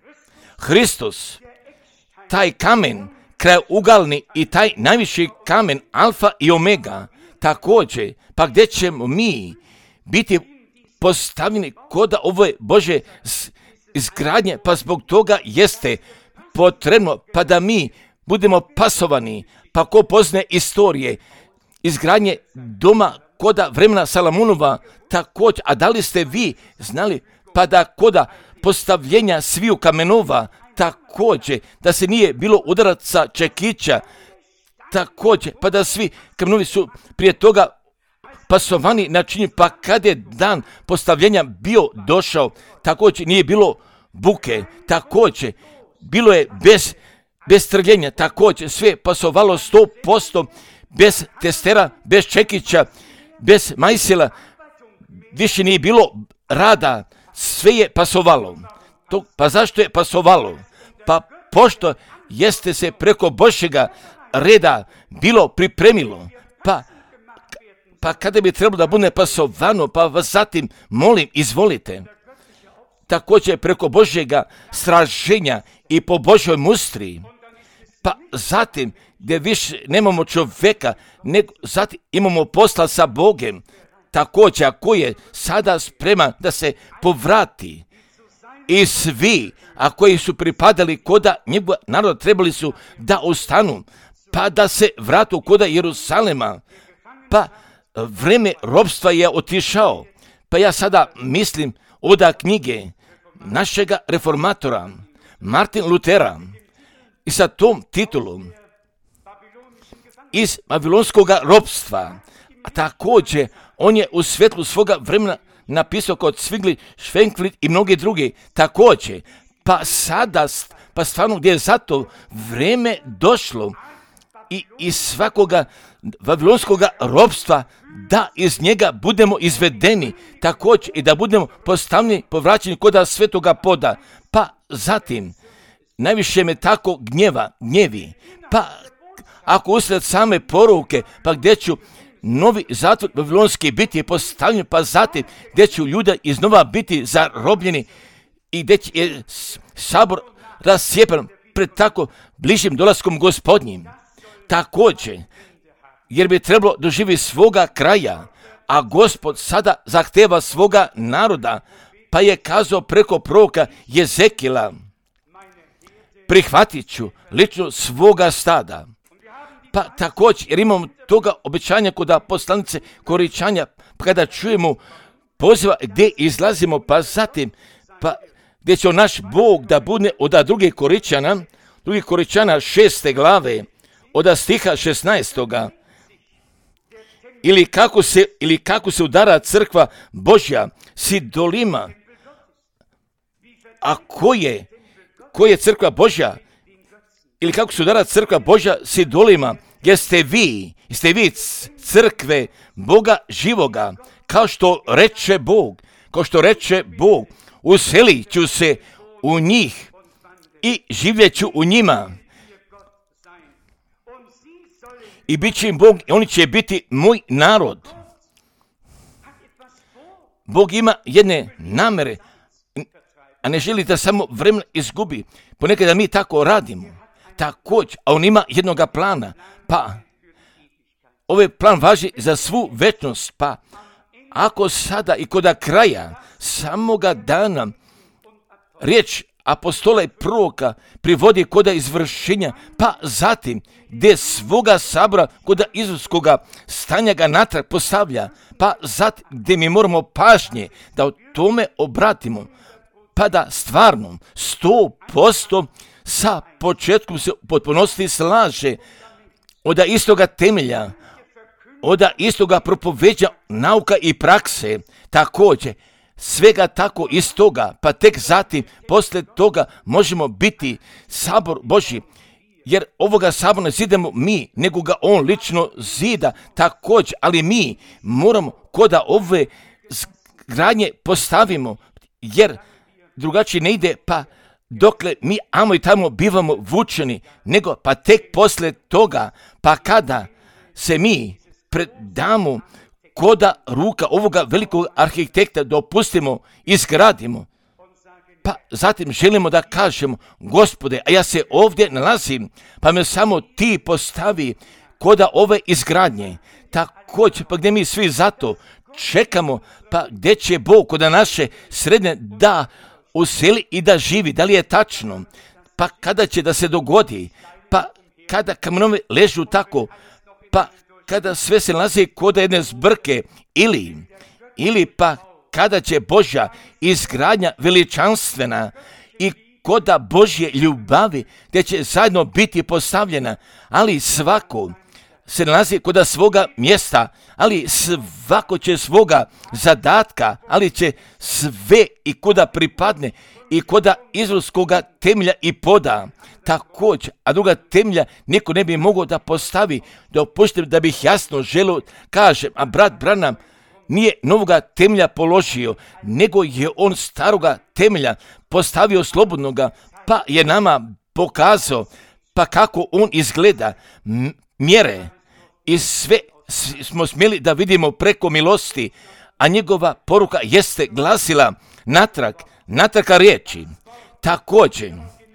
Hristos, taj kamen krajugalni i taj najviši kamen alfa i omega, također, pa gdje ćemo mi biti postavljeni kod ove Bože izgradnje, pa zbog toga jeste potrebno, pa da mi budemo pasovani, pa ko poznaje istorije izgradnje doma koda vremena Salamunova, također, a da li ste vi znali, pa da koda postavljenja sviju kamenova, također, da se nije bilo udaraca čekića, također, pa da svi kamenovi su prije toga pasovani načinju, pa kad je dan postavljenja bio došao, također nije bilo buke, također, bilo je bez, bez trljenja, također, sve pasovalo sto posto, bez testera, bez čekića, bez majsila, više nije bilo rada, sve je pasovalo. To, pa zašto je pasovalo? Pa pošto jeste se preko Božjega reda bilo pripremilo, pa, pa kada bi trebalo da bude pasovano, pa vas zatim molim, izvolite. Također preko Božjega straženja i po Božjoj mustri, pa zatim gdje više nemamo čovjeka, nego zatim imamo posla sa Bogem, također ako je sada spreman da se povrati. I svi, a koji su pripadali koda njegova naroda, trebali su da ostanu, pa da se vratu koda Jerusalema. Pa vreme robstva je otišao. Pa ja sada mislim oda knjige našega reformatora, Martin Lutera, i sa tom titulom iz Babilonskog robstva. A također, on je u svjetlu svoga vremena napisao kod Zwingli, Schwenkfeld i mnogi drugi. Također, pa sada, pa stvarno gdje je zato vreme došlo i iz svakoga Babilonskog robstva, da iz njega budemo izvedeni, također i da budemo postavljeni, povraćeni koda svetoga poda. Pa zatim, najviše me tako gnjeva, gnjevi, pa ako usred same poruke, pa gdje ću novi zatvor babilonski biti postavljen, pa zatim gdje ću ljude iznova biti zarobljeni i gdje je sabor rasjepan pred tako bližim dolaskom Gospodnjim. Također, jer bi trebalo doživjeti svoga kraja, a Gospod sada zahteva svoga naroda, pa je kazao preko proroka Jezekila, prihvatit ću lično svoga stada. Pa također, jer imamo toga obećanja kod poslanice Koričanja, kada čujemo poziva gdje izlazimo, pa zatim, pa gdje će naš Bog da bude od drugih Koričana, drugih Koričana šeste glave, od stiha šesnaestoga. ili kako se, ili kako se udara crkva Božja s idolima. A ko je, ko je crkva Božja? Ili kako se udara crkva Božja s idolima? Jeste vi, jeste vi crkve Boga živoga, kao što reče Bog, kao što reče Bog, uselit ću se u njih i živjet ću u njima. I bit će im Bog, i oni će biti moj narod. Bog ima jedne namere, a ne želi da samo vremen izgubi. Ponekad da mi tako radimo. Također, a on ima jednoga plana. Pa, ovaj plan važi za svu večnost. Pa, ako sada i kod kraja samoga dana riječ apostola i proroka privodi koda izvršenja, pa zatim gdje svoga sabora koda izvrskoga stanja ga natrag postavlja, pa zatim gdje mi moramo pažnje da o tome obratimo, pa da stvarno sto posto sa početkom se u potpunosti slaže od istoga temelja, od istoga propoveđa nauka i prakse, također svega tako iz toga, pa tek zatim, poslije toga možemo biti sabor Božji, jer ovoga sabora ne zidamo mi, nego ga on lično zida također, ali mi moramo koda ove zgradnje postavimo, jer drugačije ne ide, pa dokle mi amo i tamo bivamo vučeni, nego pa tek poslije toga, pa kada se mi predamo koda ruka ovoga velikog arhitekta dopustimo i izgradimo, pa zatim želimo da kažemo, Gospode, a ja se ovdje nalazim, pa me samo ti postavi koda ove izgradnje. Također, pa gdje mi svi zato čekamo, pa gdje će Bog koda naše srednje da useli i da živi, da li je tačno, pa kada će da se dogodi, pa kada kamenove ležu tako, pa kada sve se nalazi kod jedne zbrke, ili, ili pa kada će Božja izgradnja veličanstvena i koda Božje ljubavi, gdje će zajedno biti postavljena, ali svako se nalazi kod svoga mjesta, ali svako će svoga zadatka, ali će sve i koda pripadne i koda izvorskoga temelja i poda. Također, a druga temelja niko ne bi mogao da postavi, da opuštim da bih jasno želio, kažem, a brat Branham nije novoga temelja položio, nego je on staroga temelja postavio slobodnoga, pa je nama pokazao, pa kako on izgleda, m- mjere i sve smo smjeli da vidimo preko milosti, a njegova poruka jeste glasila natrag, natraka riječi. Također,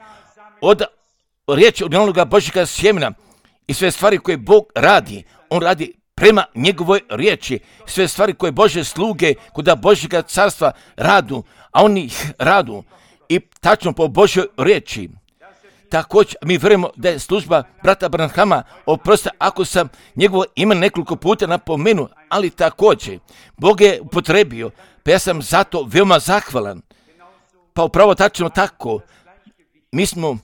od riječi od onoga Božjega sjemena i sve stvari koje Bog radi, on radi prema njegovoj riječi, sve stvari koje Božje sluge kod Božjega carstva radu, a oni ih radu i tačno po Božjoj riječi. Također, mi vjerujemo da je služba brata Branhama, oprosti ako sam njegovo ime nekoliko puta napomenuo, ali također, Bog je upotrebio, pa ja sam zato veoma zahvalan. Pa upravo tačno tako, mi smo,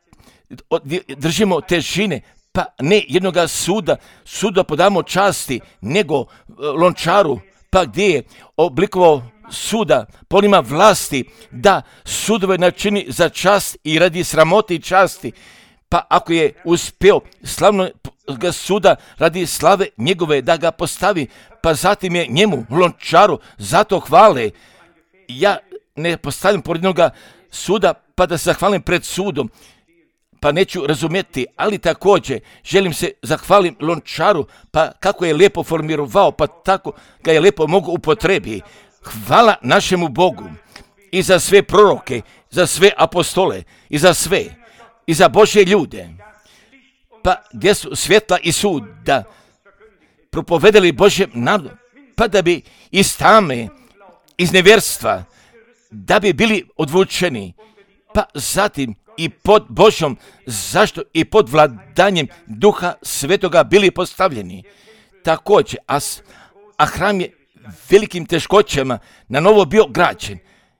držimo težine, pa ne jednoga suda, suda podamo časti, nego Lončaru, pa gdje je oblikovao suda, po onima vlasti, da sudove načini za čast i radi sramote i časti, pa ako je uspio slavno ga suda radi slave njegove da ga postavi, pa zatim je njemu, Lončaru, zato hvale. Ja ne postavljam pored jednoga suda, pa da se zahvalim pred sudom, pa neću razumjeti, ali također želim se zahvalim Lončaru, pa kako je lijepo formirao, pa tako ga je lijepo mogu upotrebi. Hvala našemu Bogu i za sve proroke, za sve apostole, i za sve, i za Božje ljude, pa gdje su svjetla i suda propovedali Božjem narodu, pa da bi iz tame, iz nevjerstva, da bi bili odvučeni, pa zatim i pod Božjom, zašto i pod vladanjem Duha Svetoga bili postavljeni. Također, a, a hram je velikim teškoćama na novo bio građen,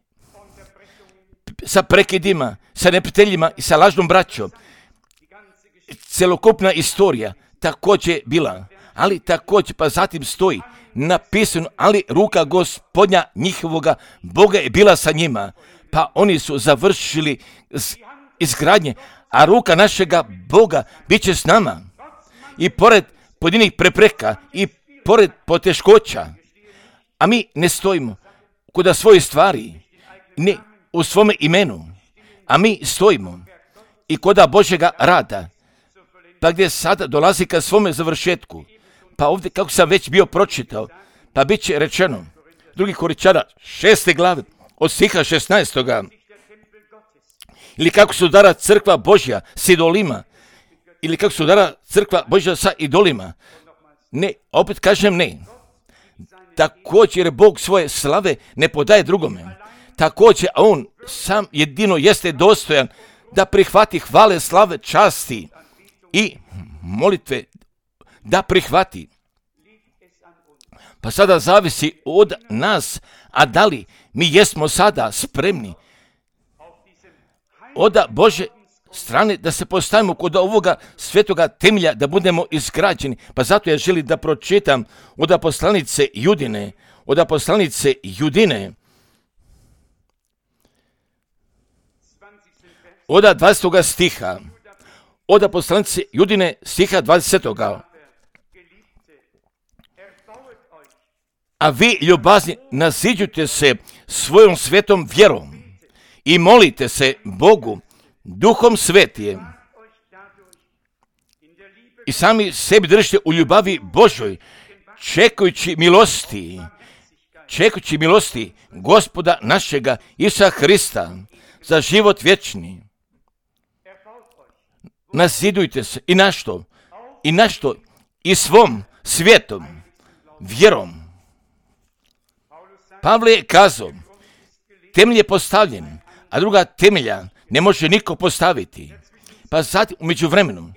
sa prekidima, sa neprijateljima i sa lažnom braćom. Celokupna istorija također bila, ali također, pa zatim stoji napisano, ali ruka Gospodnja njihovoga Boga je bila sa njima, pa oni su završili izgradnje, a ruka našega Boga bit će s nama. I pored pojedinih prepreka i pored poteškoća, a mi ne stojimo kod svoje stvari, ne u svome imenu, a mi stojimo i kod Božjega rada, pa gdje sada dolazi ka svome završetku. Pa ovdje, kako sam već bio pročitao, pa bit će rečeno, drugi Korinčana, šeste glave, od stiha šesnaestoga, ili kako se udara crkva Božja s idolima, ili kako se udara crkva Božja sa idolima. Ne, opet kažem ne. Također Bog svoje slave ne podaje drugome. Također, a on sam jedino jeste dostojan da prihvati hvale, slave, časti i molitve da prihvati. Pa sada zavisi od nas, a da li mi jesmo sada spremni od Bože strane da se postavimo kod ovoga svetoga temelja, da budemo izgrađeni. Pa zato ja želim da pročitam od poslanice Judine, od poslanice Judine, od dvadestog stiha, od poslanice Judine stiha dvadesetog. A vi, ljubazni, naziđujte se svojom svetom vjerom i molite se Bogu Duhom Svetijem. I sami sebi držite u ljubavi Božoj, čekajući milosti, čekajući milosti Gospoda našega Isusa Hrista za život vječni. Nazidujte se i na što? I na što? I svom svijetom, vjerom. Pavle je kazao, temelj je postavljen, a druga temelja ne može niko postaviti. Pa zatim, u međuvremenu,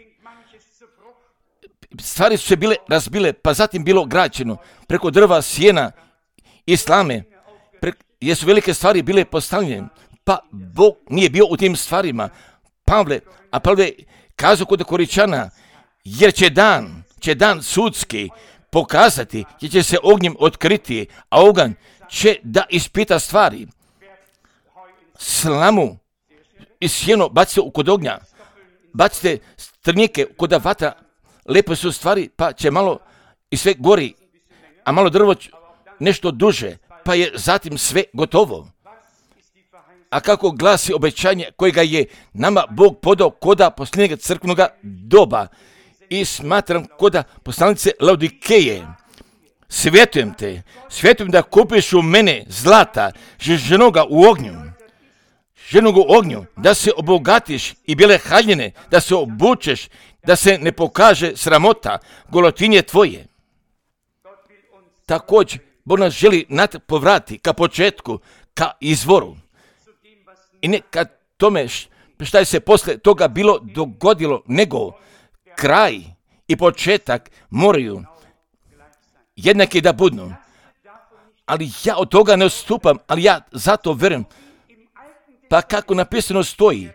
stvari su se bile razbile, pa zatim bilo građeno preko drva, sjena i slame, jer su velike stvari bile postavljene, pa Bog nije bio u tim stvarima. Pavle, a Pavle kazao kod Korinčana, jer će dan, će dan sudski pokazati, jer će se ognjem otkriti, a oganj će da ispita stvari. Slamu i sjeno bacite u kod ognja, bacite strnjike kod vatra, lepe su stvari, pa će malo i sve gori, a malo drvo nešto duže, pa je zatim sve gotovo. A kako glasi obećanje kojega je nama Bog podao koda posljednjega crkvenog doba, i smatram koda poslanice Laodikeje, svjetujem te, svjetujem da kupiš u mene zlata, ženoga u ognju, ženoga u ognju, da se obogatiš i bijele haljine, da se obučeš, da se ne pokaže sramota, golotinje tvoje. Također, Bog nas želi natrag povrati ka početku, ka izvoru. I ne ka tome šta je se posle toga bilo dogodilo, nego kraj i početak moraju jednaki da budu. Ali ja od toga ne odstupam, ali ja zato verujem. Pa kako napisano stoji,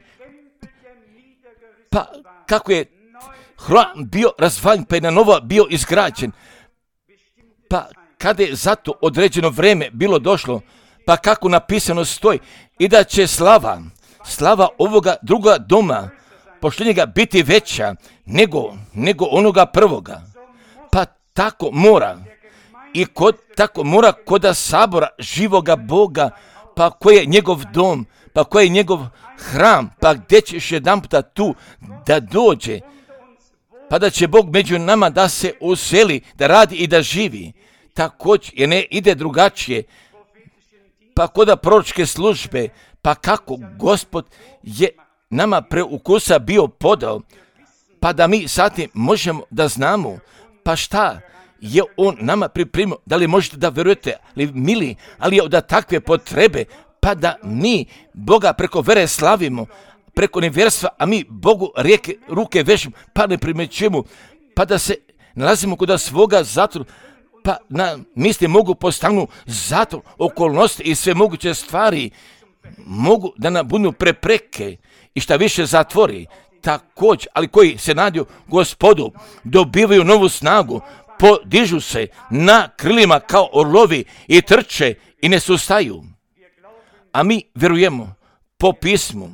pa kako je hram bio razvaljen, pa je na novo bio izgrađen, pa kada je zato određeno vreme bilo došlo, pa kako napisano stoji, i da će slava, slava ovoga druga doma, poštenjega biti veća nego, nego onoga prvoga. Pa tako mora, i kod, tako mora koda sabora živoga Boga, pa koji je njegov dom, pa koji je njegov hram, pa gdje ćeš jedan puta tu da dođe, pa da će Bog među nama da se useli, da radi i da živi. Također je ne ide drugačije, pa koda proročke službe, pa kako Gospod je nama preukusa bio podao, pa da mi zatim možemo da znamo, pa šta je on nama pripremio, da li možete da verujete, ali mili, ali je od takve potrebe, pa da mi Boga preko vere slavimo, preko nevjerstva, a mi Bogu rijeke, ruke vežemo, pa ne primećujemo, pa da se nalazimo kod svoga zatvora, pa na misli mogu postanu zatvor, okolnosti i sve moguće stvari, mogu da nam budu prepreke i šta više zatvori, također, ali koji se nadaju Gospodu, dobivaju novu snagu, podižu se na krilima kao orlovi i trče i ne sustaju. A mi vjerujemo po pismu.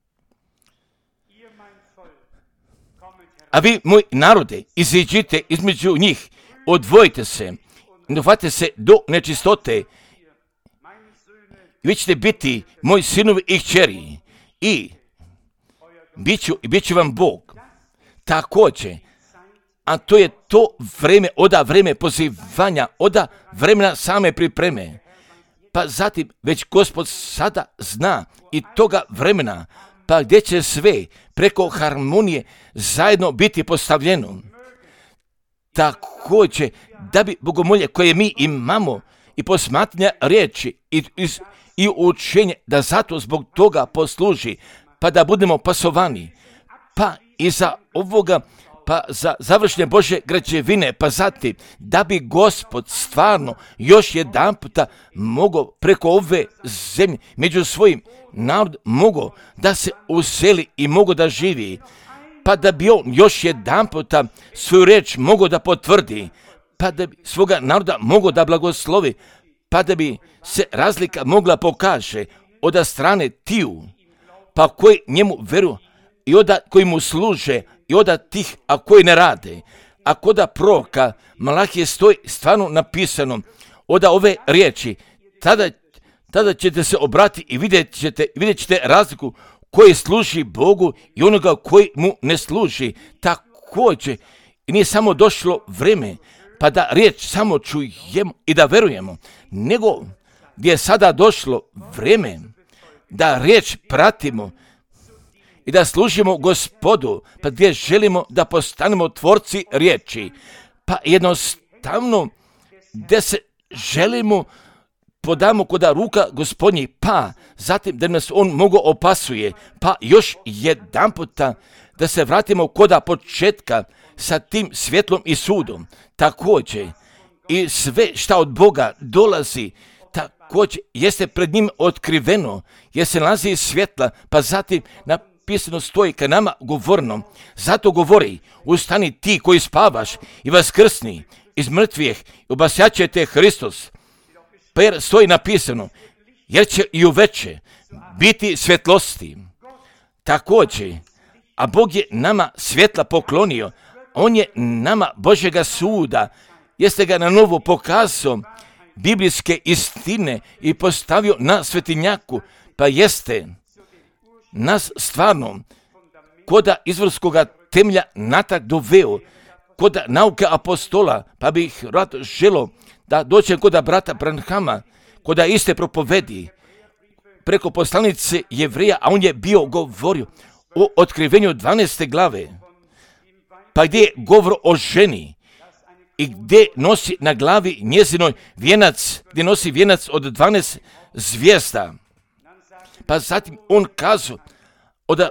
A vi, moj narode, iziđite između njih, odvojite se, ne uhvatite se do nečistote. Vi ćete biti moji sinovi i kćeri i bit ću, i bit će vam Bog. Također, a to je to vreme, oda vreme pozivanja, oda vremena same pripreme. Pa zatim već Gospod sada zna i toga vremena, pa gdje će sve preko harmonije zajedno biti postavljeno. Također, da bi bogomolje koje mi imamo i posmatranja riječi i, i, i učenje, da zato zbog toga posluži, pa da budemo pasovani, pa i za ovoga, pa za završne Božje građevine, pa zatim da bi Gospod stvarno još jedan puta mogao preko ove zemlje među svojim narod mogao da se useli i mogao da živi, pa da bi on još jedan puta svoju riječ mogao da potvrdi, pa da bi svoga naroda mogao da blagoslovi, pa da bi se razlika mogla pokaže od strane tiju, pa koji njemu veruju i od koji mu služe i od tih, a koji ne rade. A koda proroka Malahije stoji stvarno napisano od ove riječi, tada, tada ćete se obratiti i vidjet ćete, vidjet ćete razliku koji služi Bogu i onoga koji mu ne služi. Također, nije samo došlo vrijeme pa da riječ samo čujemo i da verujemo, nego gdje je sada došlo vrijeme da riječ pratimo i da služimo Gospodu, pa gdje želimo da postanemo tvorci riječi, pa jednostavno gdje se želimo podamo koda ruka Gospodnji, pa zatim da nas on mogo opasuje, pa još jedan puta da se vratimo koda početka sa tim svjetlom i sudom. Također i sve šta od Boga dolazi, također jeste pred njim otkriveno, jer se nalazi iz svjetla, pa zatim napisano stoji ka nama govorno. Zato govori, ustani ti koji spavaš i vaskrsni iz mrtvih i obasjaće te Hristos. Pa jer stoji napisano, jer će i uveče biti svjetlosti. Također, a Bog je nama svjetla poklonio, on je nama Božjega suda, jeste ga na novo pokazao biblijske istine i postavio na svetinjaku, pa jeste nas stvarno koda izvorskoga temelja natak doveo, koda nauke apostola, pa bih rad želo da dođem koda brata Branhama, koda iste propovedi preko poslanice Jevrija, a on je bio govorio o otkrivenju dvanaeste glave, pa gdje je govor o ženi i gdje nosi na glavi njezinoj vijenac, gdje nosi vijenac od dvanaest zvijezda. Pa zatim on kazao, oda,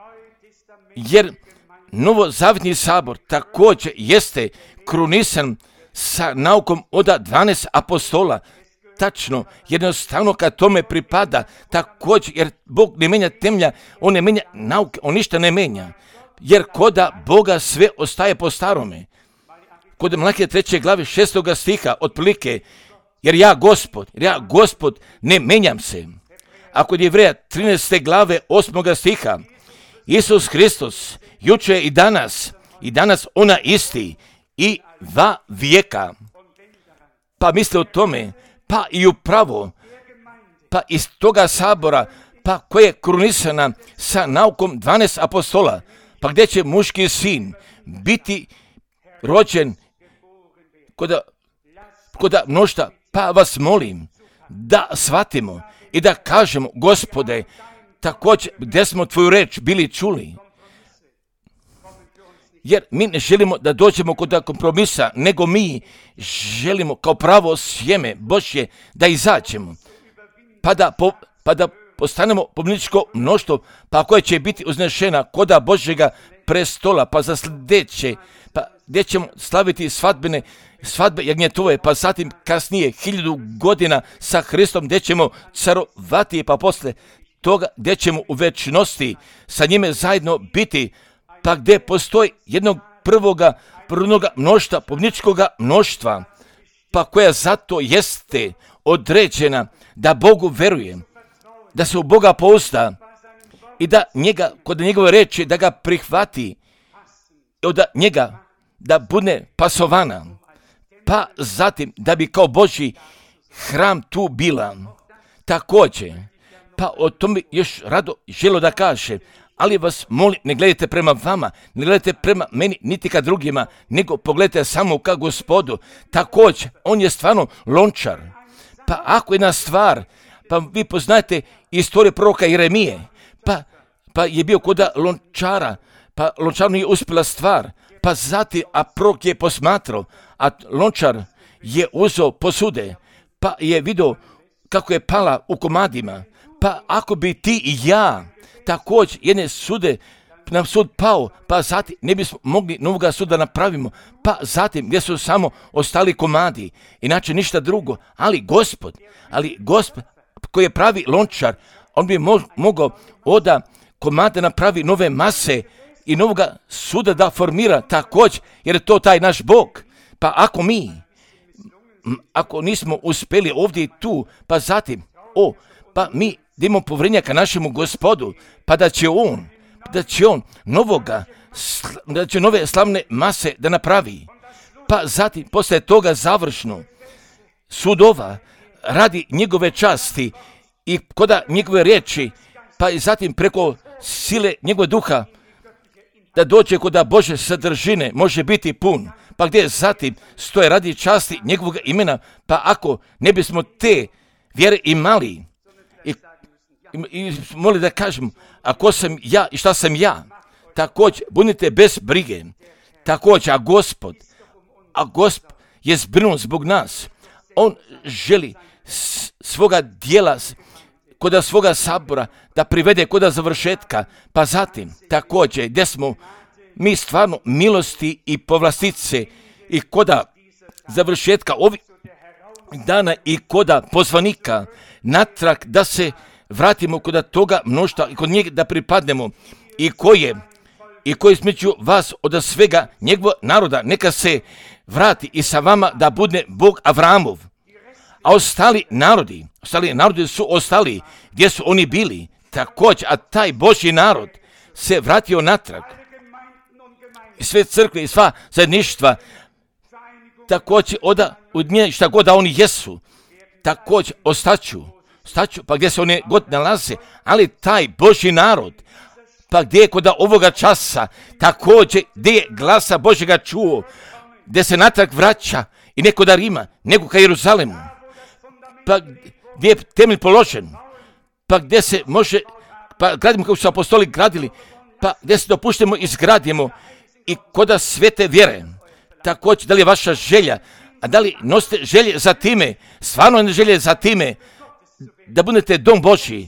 jer novozavjetni sabor također jeste krunisan sa naukom od dvanaest apostola, tačno, jednostavno kad tome pripada, također, jer Bog ne menja temelja, on ne menja nauke, on ništa ne menja, jer koda Boga sve ostaje po starome. Kod Malahije treće glave šestoga stiha, otprilike, jer ja Gospod, jer ja Gospod ne menjam se. A kod Jevreja trinaeste glave osmoga stiha, Isus Hristos, juče i danas, i danas ona isti, i va vijeka. Pa misle o tome, pa i upravo, pa iz toga sabora, pa koja je krunisana sa naukom dvanaest apostola, pa gdje će muški sin biti rođen koda, koda mnošta, pa vas molim da shvatimo i da kažemo, Gospode, također gdje smo tvoju reč bili čuli. Jer mi ne želimo da dođemo kod kompromisa, nego mi želimo kao pravo sjeme Božje da izađemo, pa da, po, pa da postanemo pobjedničko mnoštvo, pa koje će biti uznešena koda Božjega prestola, pa za sljedeće, pa gdje ćemo slaviti svadbene, svadbe jagnjetove, pa zatim kasnije hiljadu godina sa Hristom, gdje ćemo carovati, pa posle toga gdje ćemo u večnosti sa njime zajedno biti, pa gdje postoji jednog prvoga, prvoga mnoštva, pobničkoga mnoštva, pa koja zato jeste određena da Bogu veruje, da se u Boga pouzda i da njega, kod njegove reči, da ga prihvati, od njega da bude pasovana, pa zatim da bi kao Božji hram tu bila. Također, pa o tome još rado želo da kaže, ali vas molim, ne gledajte prema vama, ne gledajte prema meni, niti ka drugima, nego pogledajte samo ka Gospodu. Također, on je stvarno lončar. Pa ako jedna stvar, pa vi poznajete istoriju proroka Jeremije, pa, pa je bio kod lončara, pa lončar nije uspjela stvar, pa zatim, a prorok je posmatrao, a lončar je uzeo posude, pa je vidio kako je pala u komadima. Pa ako bi ti i ja također jedne sude nam sud pao, pa zatim ne bismo mogli novoga suda napravimo, pa zatim gdje su samo ostali komadi, inače ništa drugo, ali Gospod, ali Gospod koji je pravi lončar, on bi mo- mogao oda komade napravi nove mase i novoga suda da formira također, jer je to taj naš Bog. Pa ako mi, ako nismo uspjeli ovdje i tu, pa zatim, o, pa mi idemo povjerenja ka našemu Gospodu, pa da će on, da će on novoga, da će nove slavne mase da napravi. Pa zatim, posle toga završno, sudova radi njegove časti i koda njegove riječi, pa i zatim preko sile njegove duha, da dođe koda Bože sadržine može biti pun, pa gdje zatim stoje radi časti njegovog imena, pa ako ne bismo te vjere imali, i, i, i moli da kažem, a ko sam ja i šta sam ja, također budite bez brige, također, a Gospod, a Gospod je zbrinut zbog nas, on želi svoga dijela, koda svoga sabora, da privede koda završetka, pa zatim, također, gdje smo mi stvarno milosti i povlastice i koda završetka ovih dana i koda pozvanika natrag da se vratimo koda toga mnoštva i kod njega da pripadnemo i koje i koji između vas od svega njegovog naroda neka se vrati i sa vama da bude Bog Avramov. A ostali narodi, ostali narodi su ostali gdje su oni bili također, a taj Božji narod se vratio natrag. I sve crkve i sva zajedništva također oda od nje šta god da oni jesu, također ostaću, ostaću pa gdje se oni god nalaze, ali taj Božji narod, pa gdje je kod ovoga časa, također gdje je glasa Božjega čuo, gdje se natrag vraća i neko da Rima, nego ka Jeruzalemu, pa gdje je temelj položen, pa gdje se može, pa gradimo kako su apostoli gradili, pa gdje se dopuštemo izgradimo i koda svete vjere. Također, da li je vaša želja, a da li nosite želje za time, stvarno ne želje za time, da budete dom Božji,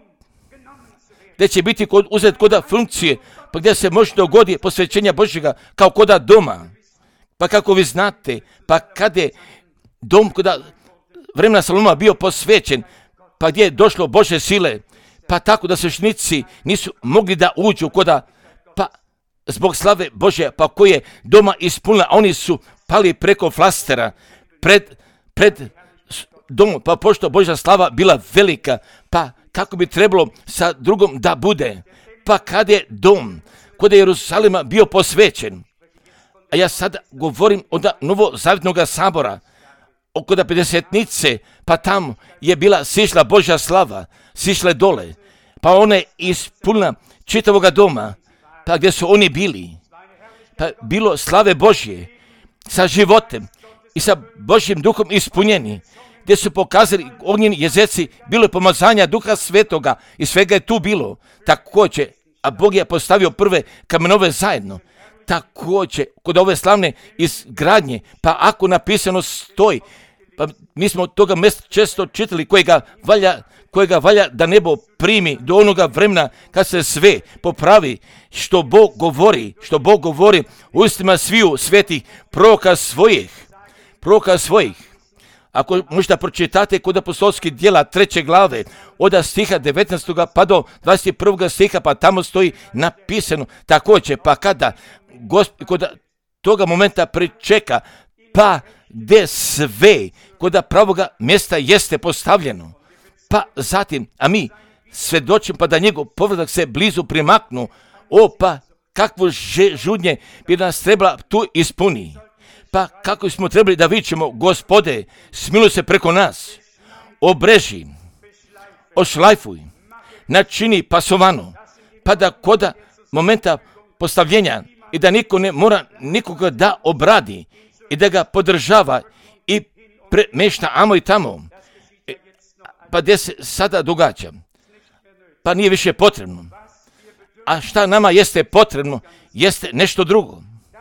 gdje će biti kod, uzeti koda funkcije, pa gdje se može dogoditi posvećenja Božjega kao koda doma. Pa kako vi znate, pa kad je dom koda vremena Salomona bio posvećen, pa gdje je došlo Božje sile, pa tako da sveštenici nisu mogli da uđu koda, pa zbog slave Božje, pa koje je doma ispunila, a oni su pali preko flastera pred, pred domom, pa pošto Božja slava bila velika, pa kako bi trebalo sa drugom da bude, pa kad je dom kod Jerusalima bio posvećen, a ja sada govorim od novozavjetnog sabora, oko da pedesetnice, pa tamo je bila sišla Božja slava, sišle dole, pa ona je ispunila čitavoga doma, pa gdje su oni bili, pa bilo slave Božje, sa životem i sa Božjim duhom ispunjeni, gdje su pokazali ognjeni jezeci, bilo je pomazanja Duha Svetoga i svega je tu bilo, također, a Bog je postavio prve kamenove zajedno, također, kod ove slavne izgradnje, pa ako napisano stoji, pa mi smo toga mjesta često čitali kojega valja, kojega valja da nebo primi do onoga vremena kad se sve popravi, što Bog govori, što Bog govori u ustima sviju svetih proroka svojih, proroka svojih. Ako možda pročitate kod apostolskih djela treće glave, od stiha devetnaestog pa do dvadeset prvog stiha, pa tamo stoji napisano također, pa kada Gospod, kod toga momenta pričeka, pa gdje sve kod pravoga mjesta jeste postavljeno. Pa zatim, a mi svjedočimo pa da njegov povratak se blizu primaknu, o pa kakvo žudnje bi nas trebala tu ispuni. Pa kako smo trebali da vičemo, Gospode, smiluj se preko nas, obreži, ošlajfuj, načini pasovano, pa da koda momenta postavljenja i da niko ne mora nikoga da obradi i da ga podržava i premešta amo i tamo. Pa gdje se sada događa? Pa nije više potrebno. A šta nama jeste potrebno, jeste nešto drugo.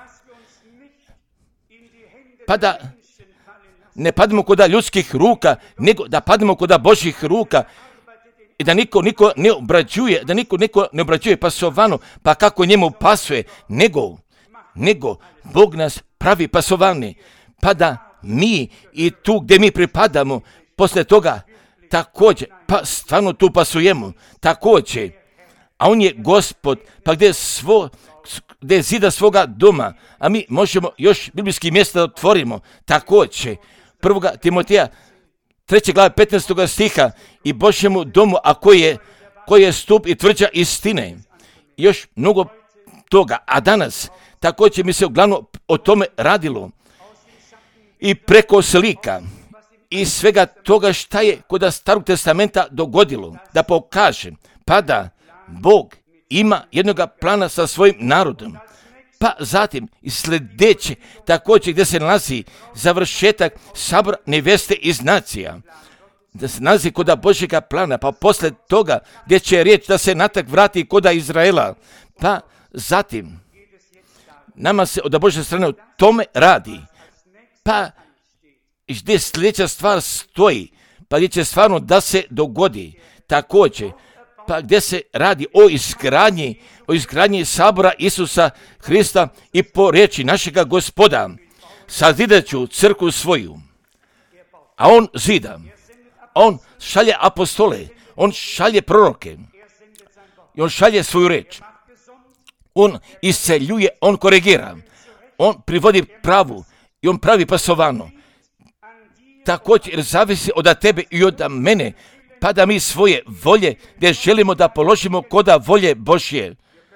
Pa da ne pademo kod ljudskih ruka, nego da pademo kod Božjih ruka i da niko, niko ne obrađuje, da niko, niko ne obrađuje pasovano, pa kako njemu pasuje, nego, nego Bog nas pravi pasovani, pa da mi i tu gdje mi pripadamo, posle toga također, pa stvarno tu pasujemo, također, a on je Gospod, pa gdje svo, gdje zida svoga doma, a mi možemo još biblijski mjesta da otvorimo, također, prvoga Timoteja, treće glave petnaestog stiha, i Božjemu domu, a koji je, koji je stup i tvrđa istine. Još mnogo toga, a danas također mi se uglavnom o tome radilo. I preko slika i svega toga šta je kod Starog testamenta dogodilo, da pokaže, pa da Bog ima jednog plana sa svojim narodom. Pa zatim i sljedeće, također gdje se nalazi završetak sabora neveste iz nacija, da se nalazi kod Božjega plana, pa posle toga gdje će riječ da se natak vrati kod Izraela, pa zatim nama se od Božje strane o tome radi, pa gdje sljedeća stvar stoji, pa gdje će stvarno da se dogodi, također, pa gdje se radi o izgradnji, o izgradnji sabora Isusa Hrista i po riječi našega Gospoda, sazidat ću crkvu svoju, a on zida, on šalje apostole, on šalje proroke, i on šalje svoju reč, on isceljuje, on korigira, on privodi pravu i on pravi pasovano. Također jer zavisi od tebe i od mene, pa da mi svoje volje gdje želimo da položimo koda volje Božje.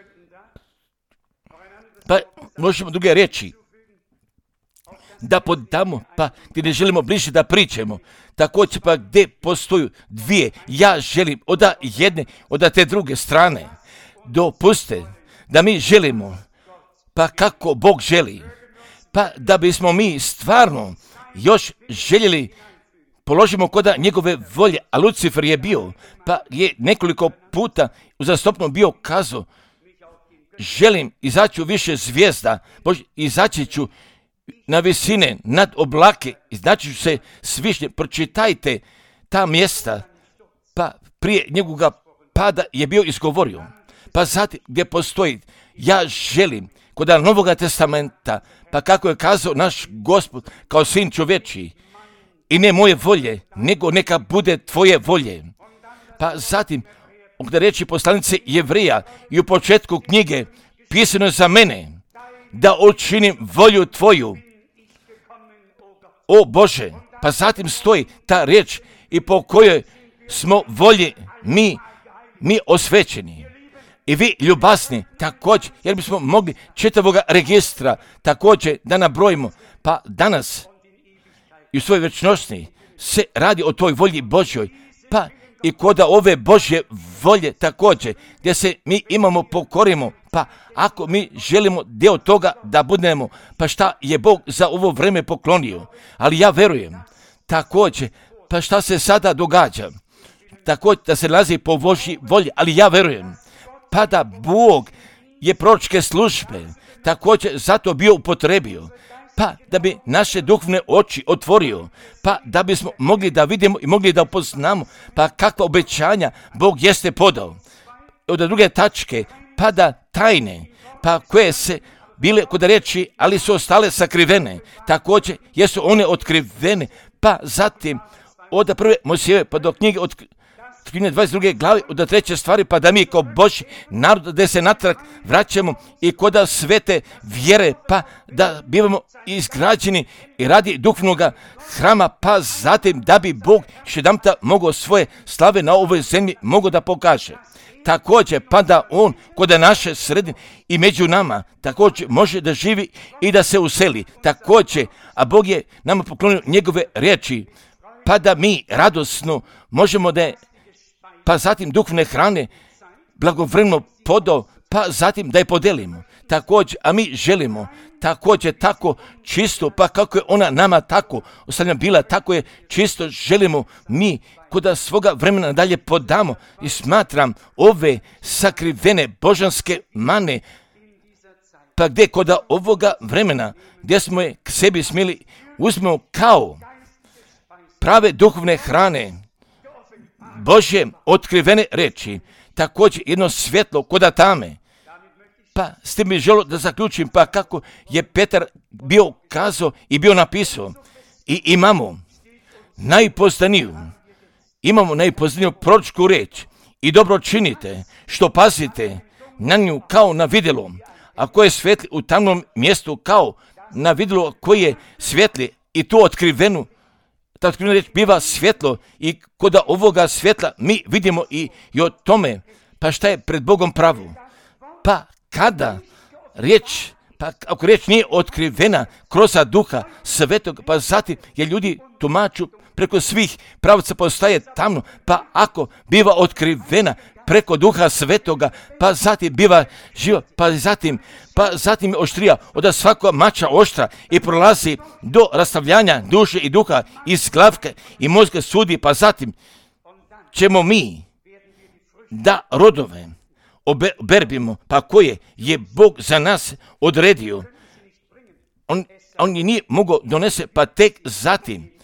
Pa možemo druge reći, da podamo, pa gdje ne želimo bliže da pričamo. Također pa gdje postoju dvije, ja želim od jedne, od te druge strane. Dopuste da mi želimo, pa kako Bog želi, pa da bismo mi stvarno još željeli položimo koda njegove volje, a Lucifer je bio, pa je nekoliko puta uzastopno bio kazao, želim izaći u više zvijezda, Bože, izaći ću na visine, nad oblake, izaći ću se svišnje, pročitajte ta mjesta, pa prije njegovoga pada je bio izgovorio, pa zatim gdje postoji, ja želim kod Novoga testamenta, pa kako je kazao naš Gospod kao sin čovječiji, i ne moje volje, nego neka bude tvoje volje. Pa zatim, gdje reći poslanice Jevrija i u početku knjige, pisano je za mene, da učinim volju tvoju, o Bože. Pa zatim stoji ta riječ i po kojoj smo volji mi, mi osvećeni. I vi ljubasni također, jer bismo mogli čitavoga registra također da nabrojimo, pa danas i u svojoj vječnosti se radi o toj volji Božjoj, pa i koda ove Božje volje također, gdje se mi imamo pokorimo, pa ako mi želimo dio toga da budemo, pa šta je Bog za ovo vreme poklonio, ali ja verujem, također, pa šta se sada događa, također da se nalazi po Božji volji, ali ja verujem, pa da Bog je proročke službe također zato bio upotrebio, pa da bi naše duhovne oči otvorio, pa da bismo mogli da vidimo i mogli da upoznamo, pa kakva obećanja Bog jeste podao. Od druge tačke, pa da tajne, pa koje se bile kod reći, ali su ostale sakrivene, također jesu one otkrivene, pa zatim od prve Mojsijeve pa do knjige od knjige dvadeset druge glave od treće stvari, pa da mi kao Božji narod da se natrag vraćamo i kod svete vjere, pa da bivamo izgrađeni i radi duhovnog hrama, pa zatim da bi Bog još jedanputa mogao svoje slave na ovoj zemlji mogao da pokaže. Također, pa da On kod naše sredine i među nama također može da živi i da se useli. Također, a Bog je nama poklonio njegove riječi, pa da mi radosno možemo da je, pa zatim duhovne hrane blagovremeno podao, pa zatim da je podelimo. Također, a mi želimo također tako čisto, pa kako je ona nama tako ostavljena bila, tako je čisto želimo mi kod svoga vremena dalje podamo. I smatram ove sakrivene božanske mane, pa gdje kod ovoga vremena, gdje smo je k sebi smjeli, uzmemo kao prave duhovne hrane, Božje otkrivene reči, također jedno svjetlo kod tame. Pa s tim mi želo da zaključim, pa kako je Petar bio kazao i bio napisao. I imamo najpoznaniju, imamo najpoznaniju proročku reč i dobro činite, što pazite na nju kao na vidjelo, a koje svetli u tamnom mjestu kao na vidjelo koje je svetli i to otkrivenu. Ta otkrivena reč biva svjetlo i kod ovoga svjetla mi vidimo i, i o tome, pa šta je pred Bogom pravo. Pa kada riječ, pa ako riječ nije otkrivena kroz duha svetog, pa zatim je ljudi tumaču preko svih pravaca postaje tamno, pa ako biva otkrivena preko duha svetoga, pa zatim biva živa, pa zatim, pa zatim je oštrija od svakog mača oštra i prolazi do rastavljanja duše i duha iz glavke i mozga sudi, pa zatim ćemo mi da rodove oberbimo, pa koje je Bog za nas odredio. On, on je nije mogao donese, pa tek zatim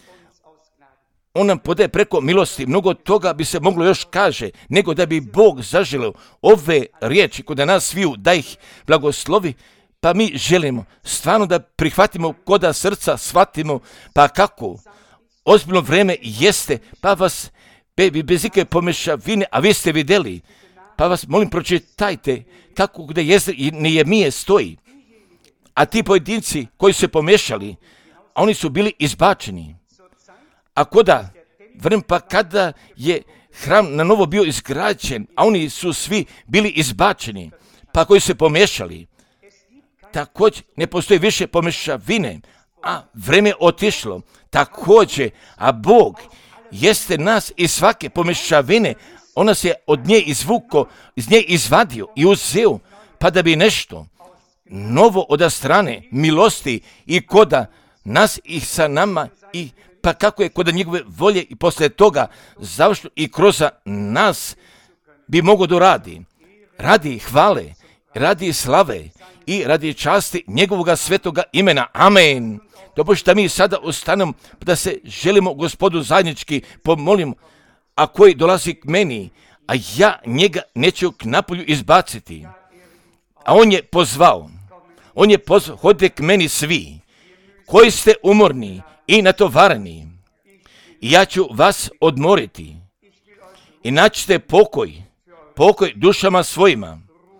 on nam podaje preko milosti. Mnogo toga bi se moglo još kaže, nego da bi Bog zaželeo ove riječi kod nas sviju, da ih blagoslovi, pa mi želimo stvarno da prihvatimo koda srca, shvatimo, pa kako ozbiljno vreme jeste, pa vas be, bez ikakve pomešavine, a vi ste vidjeli, pa vas molim pročitajte kako gdje jeste i Nehemije stoji. A ti pojedinci koji su se pomešali, a oni su bili izbačeni. A koda, vrem pa kada je hram na novo bio izgrađen, a oni su svi bili izbačeni, pa koji su se pomešali, također ne postoji više pomešavine, a vreme je otišlo, također, a Bog jeste nas iz svake pomešavine, on nas je od nje izvuko, iz nje izvadio i uzeo, pa da bi nešto novo od strane milosti i koda nas i sa nama i pa kako je kod njegove volje i poslije toga završno i kroz nas bi mogo doradi. Radi hvale, radi slave i radi časti njegovog svetoga imena. Amen. Dopušta mi sada ostanemo da se želimo Gospodu zajednički pomolimo, a koji dolazi k meni, a ja njega neću k napolju izbaciti. A on je pozvao, on je pozvao, hodite k meni svi, koji ste umorni i natovareni, i ja ću vas odmoriti. I naćite pokoj, pokoj dušama svojima,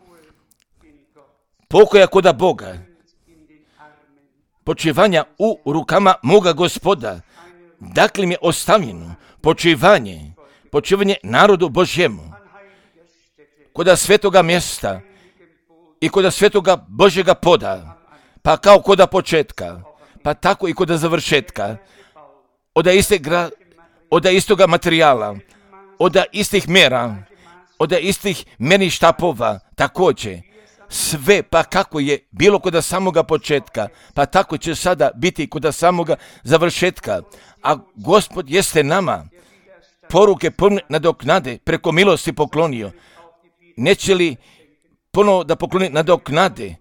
pokoja koda Boga, počivanja u rukama moga Gospoda. Dakle mi je ostavljeno počivanje, počivanje narodu Božjemu, koda svetoga mjesta i koda svetoga Božjega poda, pa kao koda početka, pa tako i koda završetka, od istoga, od istoga materijala, od istih mjera, od istih mjernih štapova, također, sve pa kako je bilo koda samoga početka, pa tako će sada biti koda samoga završetka. A Gospod jeste nama poruke pune nadoknade preko milosti poklonio. Neće li ponovo da pokloni nadoknade?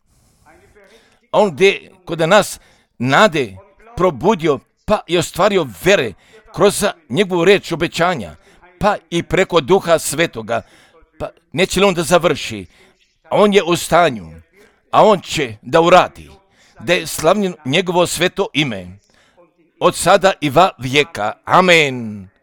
A on gdje kod nas nade probudio, pa i ostvario vere kroz njegovu reč obećanja, pa i preko Duha Svetoga, pa neće li on da završi? A on je u stanju, a on će da uradi, da je slavljen njegovo sveto ime, od sada i va vijeka. Amen.